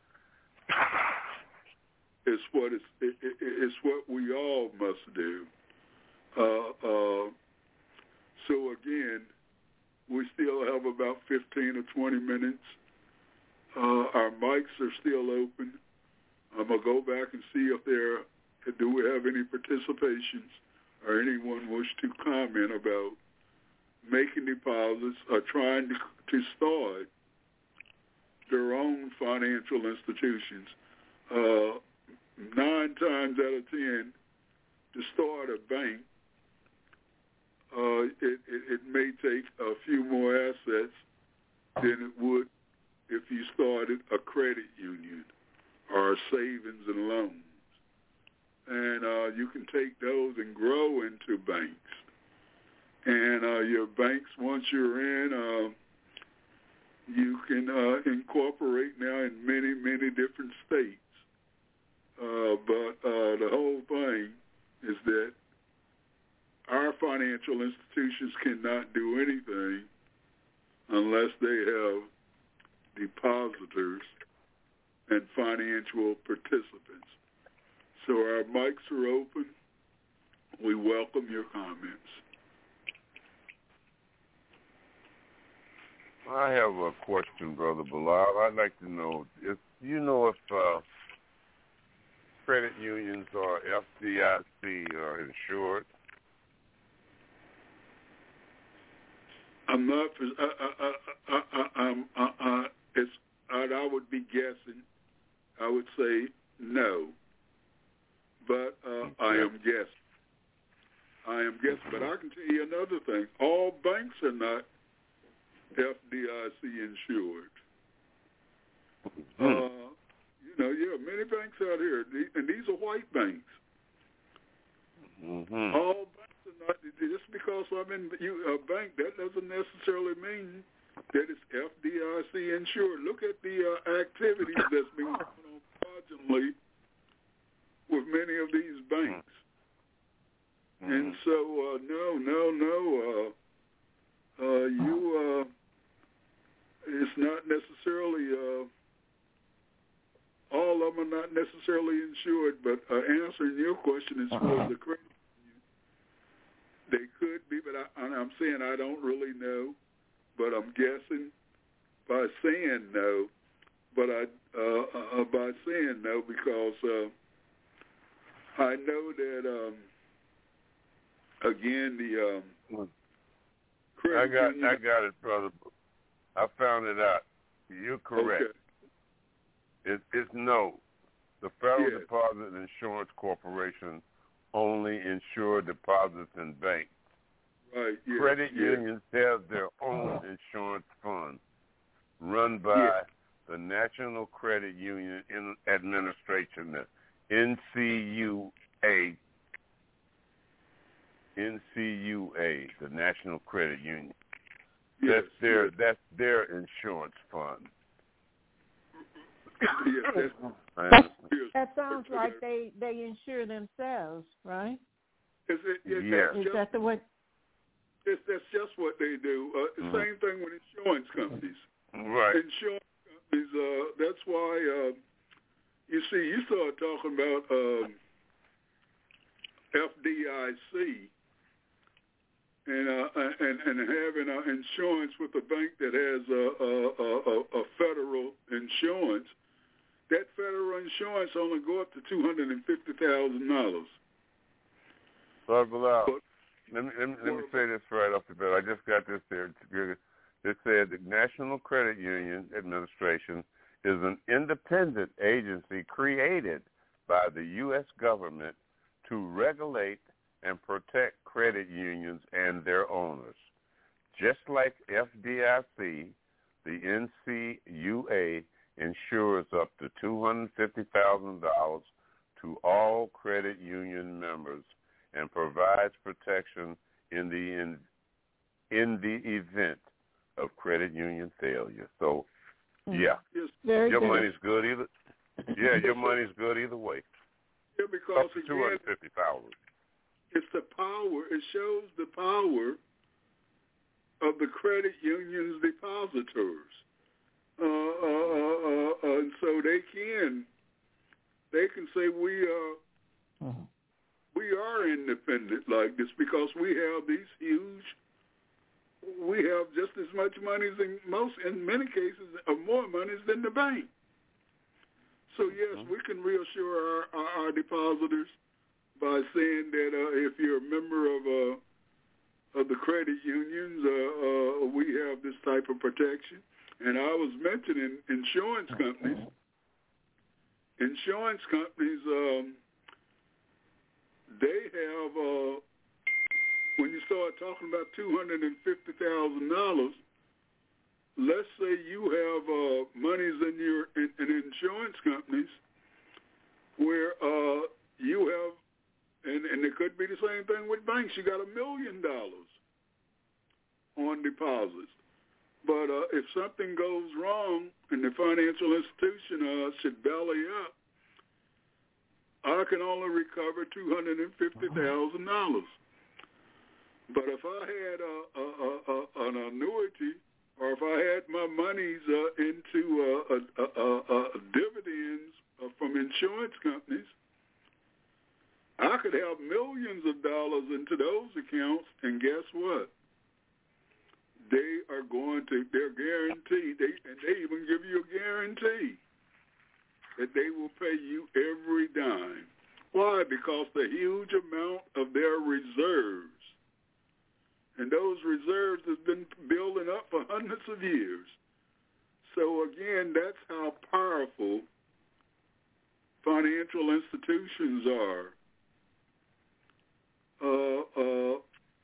is what it's, it, it, it's what we all must do. Uh, uh, so again, we still have about fifteen or twenty minutes. Uh, our mics are still open. I'm gonna go back and see if there do we have any participations or anyone wish to comment about making deposits or trying to, to start their own financial institutions. Uh, nine times out of ten, to start a bank, uh, it, it, it may take a few more assets than it would if you started a credit union or savings and loans. And uh, you can take those and grow into banks. And uh, your banks, once you're in, uh, you can uh, incorporate now in many, many different states. Uh, but uh, the whole thing is that our financial institutions cannot do anything unless they have depositors and financial participants. So our mics are open. We welcome your comments. I have a question, Brother Bilal. I'd like to know if you know if uh, credit unions or F D I C are insured. I'm not. I, I, I, I, I'm. I, I, it's. I, I would be guessing. I would say no, but uh, I am guessing. I am guessing, but I can tell you another thing. All banks are not F D I C insured. Mm-hmm. Uh, you know, yeah, many banks out here, and these are white banks. Mm-hmm. All banks are not. Just because I'm in a bank, that doesn't necessarily mean that it's F D I C insured. Look at the uh, activities that's been going on fraudulently with many of these banks. Mm-hmm. And so, uh, no, no, no. Uh, uh, you. Uh, It's not necessarily uh, necessarily insured, but uh, answering your question as far as the credit union, they could be, but I, and I'm saying I don't really know, but I'm guessing by saying no, but I uh, uh, by saying no because uh, I know that um, again the um, credit I got union, I got it, brother. I found it out. You're correct. Okay. It, it's no. The Federal Yes. Deposit Insurance Corporation only insure deposits in banks. Right. Yes. Credit yes. unions have their own insurance fund run by yes. the National Credit Union Administration, the N C U A. N C U A, the National Credit Union. Yes. That's their yes. that's their insurance fund. yes. And That sounds like they, they insure themselves, right? Is it, is Yes. that Is just, that the way? it's, that's just what they do. Uh, the Mhm. same thing with insurance companies. right. Insurance companies, uh, that's why, uh, you see, you start talking about um, F D I C and, uh, and, and having uh, insurance with a bank that has a, a, a, a federal insurance. That federal insurance only go up to two hundred fifty thousand dollars. Brother Bilal, let me, let me, let me say this right off the bat. I just got this there. It said the National Credit Union Administration is an independent agency created by the U S government to regulate and protect credit unions and their owners. Just like F D I C, the N C U A insures up to two hundred fifty thousand dollars to all credit union members and provides protection in the in, in the event of credit union failure. So, yeah, Yes. Very your good. money's good either. Yeah, your money's good either way. Yeah, because Up to again, two hundred fifty thousand. it's the power. It shows the power of the credit union's depositors. Uh, uh, uh, uh, and so they can, they can say we are, Mm-hmm. we are independent like this because we have these huge, we have just as much money as in most, in many cases, or more monies than the bank. So yes, Mhm. we can reassure our, our, our depositors by saying that uh, if you're a member of uh, of the credit unions, uh, uh, we have this type of protection. And I was mentioning insurance companies. Insurance companies, um, they have, uh, when you start talking about two hundred fifty thousand dollars, let's say you have uh, monies in your in, in insurance companies where uh, you have, and, and it could be the same thing with banks, you got a million dollars on deposits. But uh, if something goes wrong and the financial institution uh, should belly up, I can only recover two hundred fifty thousand dollars. But if I had a, a, a, a, an annuity, or if I had my monies uh, into uh, a, a, a, a dividends uh, from insurance companies, I could have millions of dollars into those accounts, and guess what? They are going to, they're guaranteed, they, and they even give you a guarantee that they will pay you every dime. Why? Because the huge amount of their reserves, and those reserves have been building up for hundreds of years. So again, that's how powerful financial institutions are. Uh, uh,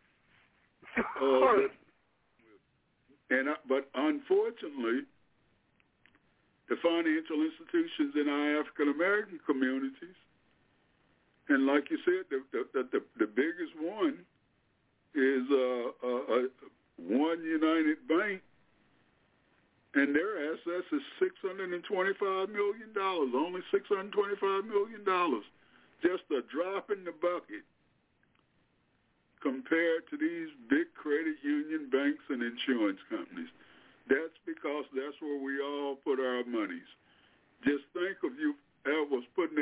uh, And uh, but unfortunately, the financial institutions in our African American communities, and like you said, the the the, the biggest one is uh, uh, uh, One United Bank, and their assets is six hundred and twenty-five million dollars. Only six hundred twenty-five million dollars, just a drop in the bucket compared to these big credit union banks and insurance companies. That's because that's where we all put our monies. Just think if you was putting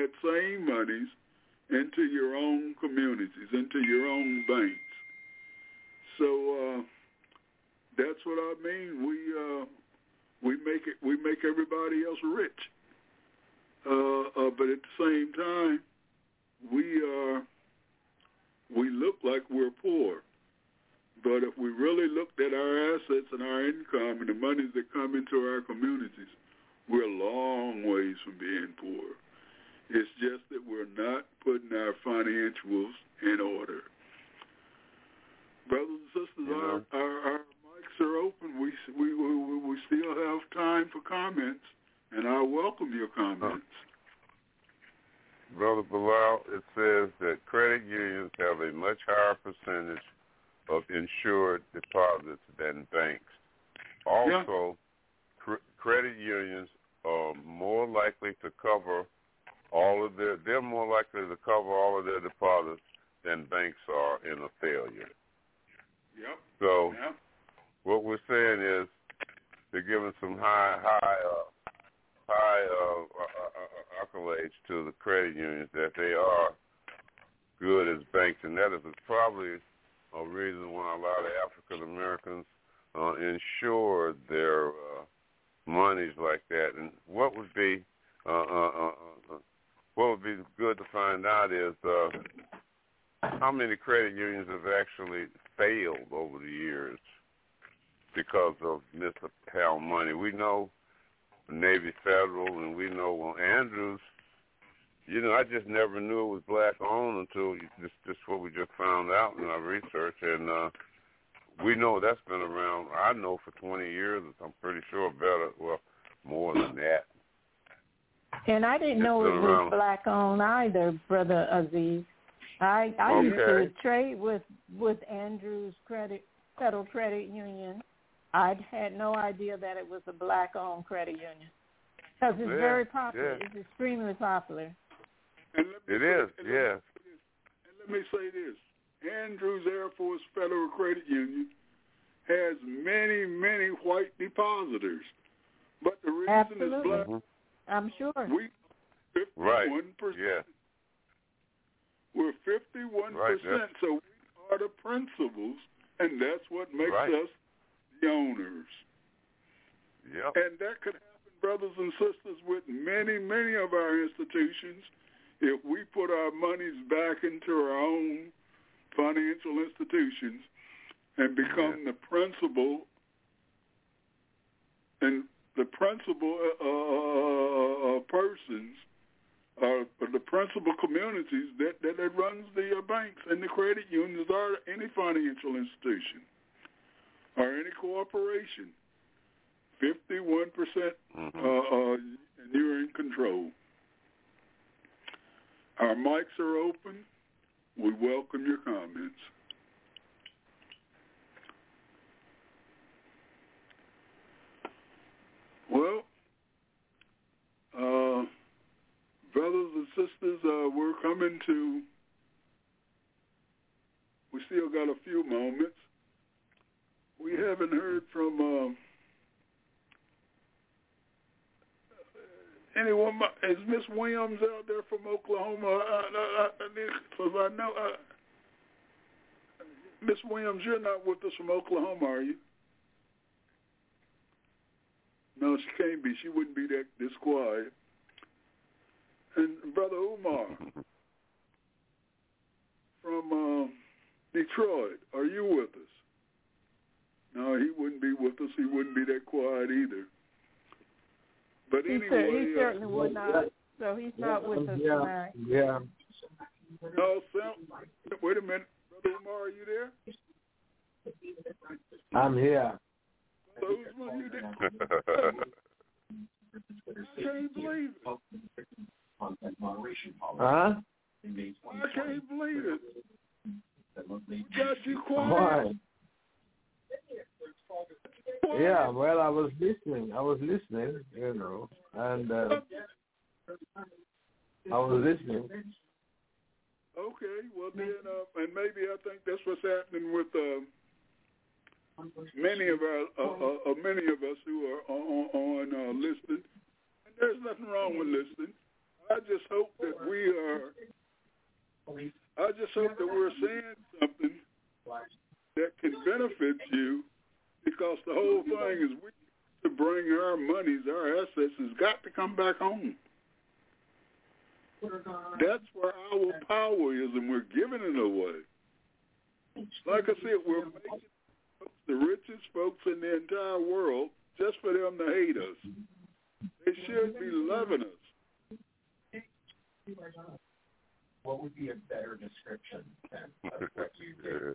So uh, that's what I mean. We uh, we make it. We make everybody else rich, uh, uh, but at the same time, we are. We look like we're poor. But if we really looked at our assets and our income and the monies that come into our communities, we're a long ways from being poor. It's just that we're not putting our financials in order. Brothers and sisters, you know, our, our, our mics are open. We, we, we, we still have time for comments, and I welcome your comments. Brother Bilal, it says that credit unions have a much higher percentage of insured deposits than banks. Also, yeah. cr- credit unions are more likely to cover all of their, they're more likely to cover all of their deposits than banks are in a failure. Yep. So yep. what we're saying is they're giving some high, high, uh, high uh, accolades to the credit unions that they are good as banks, and that is probably a reason why a lot of African Americans uh, insure their uh, monies like that. And what would be uh, uh, uh, uh, what would be good to find out is uh, how many credit unions have actually failed over the years because of mishandled money. We know Navy Federal, and we know well, Andrews. You know, I just never knew it was black-owned until you, this, this is what we just found out in our research. And uh, we know that's been around, I know, for twenty years. I'm pretty sure better, well, more than that. And I didn't it's know it around. was black-owned either, Brother Aziz. I, I okay. used to trade with, with Andrews Credit Federal Credit Union. I had no idea that it was a black-owned credit union because it's yeah, very popular. Yeah. It's extremely popular. And let me it say, is, and yes. And let me say this. Andrews Air Force Federal Credit Union has many, many white depositors. But the reason Absolutely. is black. Mm-hmm. I'm sure. We fifty-one percent. Right, yeah. We're fifty-one percent, right, so we are the principals, and that's what makes right. us the owners. Yep. And that could happen, brothers and sisters, with many, many of our institutions if we put our monies back into our own financial institutions and become yeah. the principal and the principal uh, uh, persons uh, the principal communities that, that, that runs the uh, banks and the credit unions or any financial institution or any corporation. fifty-one percent mm-hmm. uh, uh, and you're in control. Our mics are open. We welcome your comments. Well, uh, brothers and sisters, uh, we're coming to, we still got a few moments. We haven't heard from uh, anyone. Is Miss Williams out there from Oklahoma? Because I, I, I, I know, uh, Miss Williams, you're not with us from Oklahoma, are you? No, she can't be. She wouldn't be that this quiet. And Brother Umar from uh, Detroit, are you with us? No, he wouldn't be with us. He wouldn't be that quiet either. But he anyway, cer- he uh, certainly would not. So he's not with us yeah, tonight. Yeah. No, Sam. Wait a minute, Brother Umar, are you there? I'm here. Brother Usman, you there? I can't believe it. Huh? I can't believe it. We got you quiet. Why? Yeah, well, I was listening. I was listening, you know, and uh, I was listening. Okay, well then, uh, and maybe I think that's what's happening with uh, many of our, uh, uh, many of us who are on, on uh, listening. And there's nothing wrong with listening. I just hope that we are. I just hope that we're saying something that can benefits you, because the whole thing is we to bring our monies, our assets, has got to come back home. That's where our power is, and we're giving it away. Like I said, we're making folks the richest folks in the entire world just for them to hate us. They should be loving us. What would be a better description than of what you do?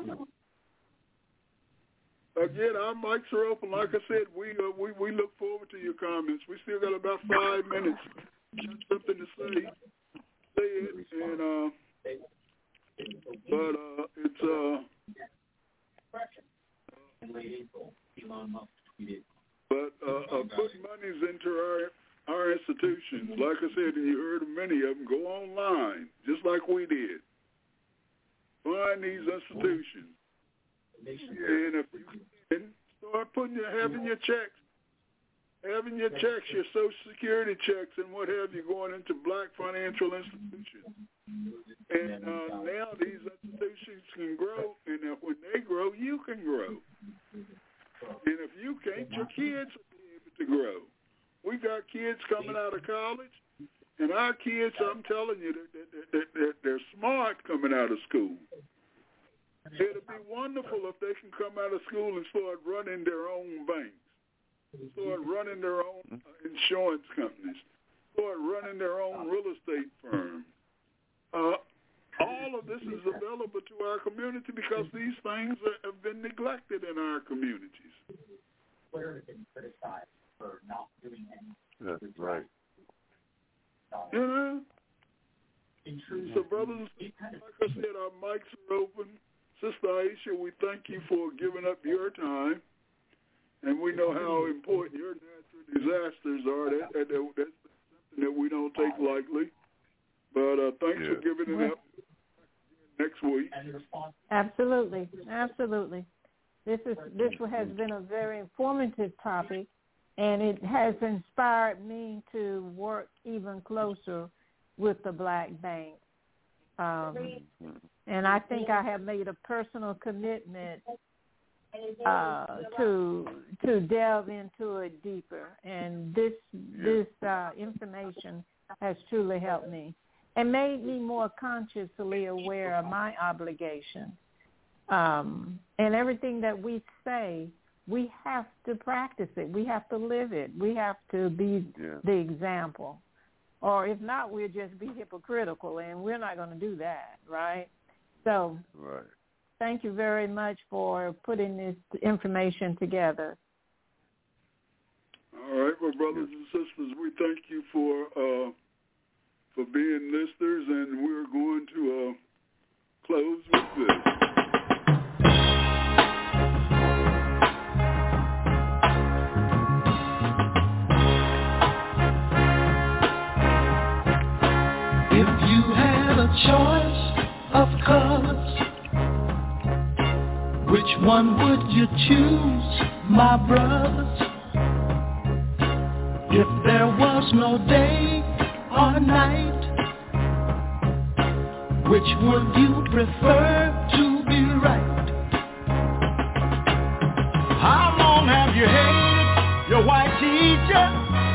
Again, our mics are open. Like I said, we uh, we we look forward to your comments. We still got about five minutes. Got something to say, say it, and uh, but uh, it's uh, but uh, uh, putting monies into our our institutions. Like I said, and you heard of many of them. Go online, just like we did. Find these institutions. And if you can, start putting your, having your checks, having your checks, your Social Security checks and what have you going into black financial institutions. And uh, now these institutions can grow, and uh, when they grow, you can grow. And if you can't, your kids will be able to grow. We got kids coming out of college, and our kids, I'm telling you, they're, they're, they're, they're smart coming out of school. It'll be wonderful if they can come out of school and start running their own banks, start running their own uh, insurance companies, start running their own real estate firms. Uh, all of this is available to our community because these things are, have been neglected in our communities. Twitter has been criticized for not doing anything. That's right. You know? So, brothers and sisters, like I said, our mics are open. Sister Aisha, we thank you for giving up your time, and we know how important your natural disasters are. That, that, that, that's something that we don't take lightly. But uh, thanks yeah. for giving it up next week. Absolutely, absolutely. This is this has been a very informative topic, and it has inspired me to work even closer with the Black Bank. Um, and I think I have made a personal commitment uh, to to delve into it deeper. And this this uh, information has truly helped me and made me more consciously aware of my obligation. Um, and everything that we say, we have to practice it. We have to live it. We have to be yeah. the example. Or if not, we'll just be hypocritical, and we're not going to do that, right? So right. Thank you very much for putting this information together. All right, well, brothers and sisters, we thank you for uh, for being listeners, and we're going to uh, close with this. Choice of colors, which one would you choose, my brothers? If there was no day or night, which would you prefer to be right? How long have you hated your white teacher,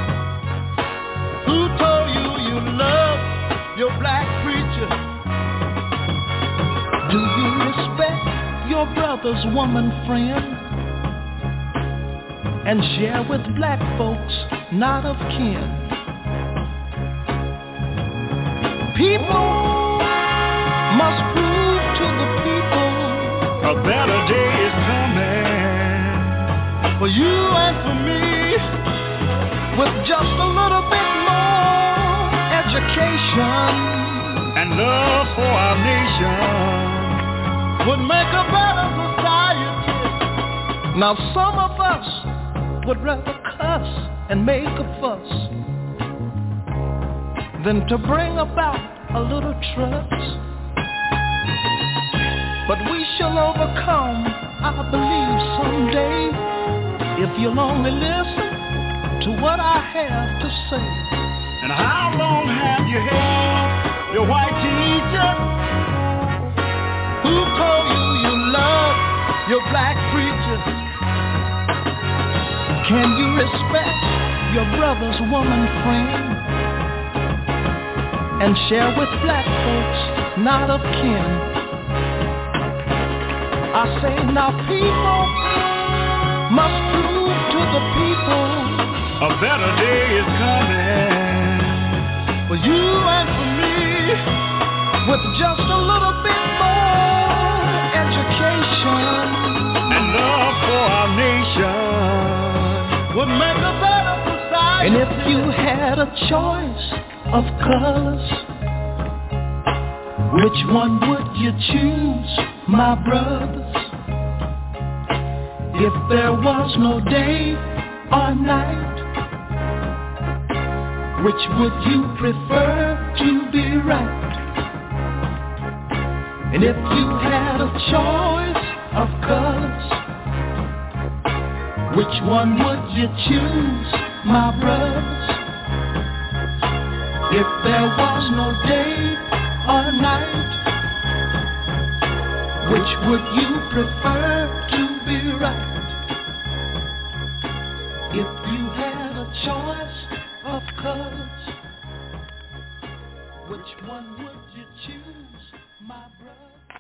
who told you you love your black preacher? Do you respect your brother's woman friend and share with black folks not of kin? People must prove to the people a better day is coming for you and for me, with just a little bit more education and love for our nation would make a better society. Now some of us would rather cuss and make a fuss than to bring about a little trust. But we shall overcome, I believe, someday, if you'll only listen to what I have to say. And how long have you hated your white teacher, who told you you love your black preachers? Can you respect your brother's woman friend and share with black folks not of kin? I say now people must prove to the people a better day is coming for you and for me, with just a little bit more education and love for our nation would make a better society. And if you had a choice of colors, which one would you choose, my brothers? If there was no day or night, which would you prefer to be right? And if you had a choice of colors, which one would you choose, my brothers? If there was no day or night, which would you prefer to be right? If you had a choice of colors, which one would you choose, my brother?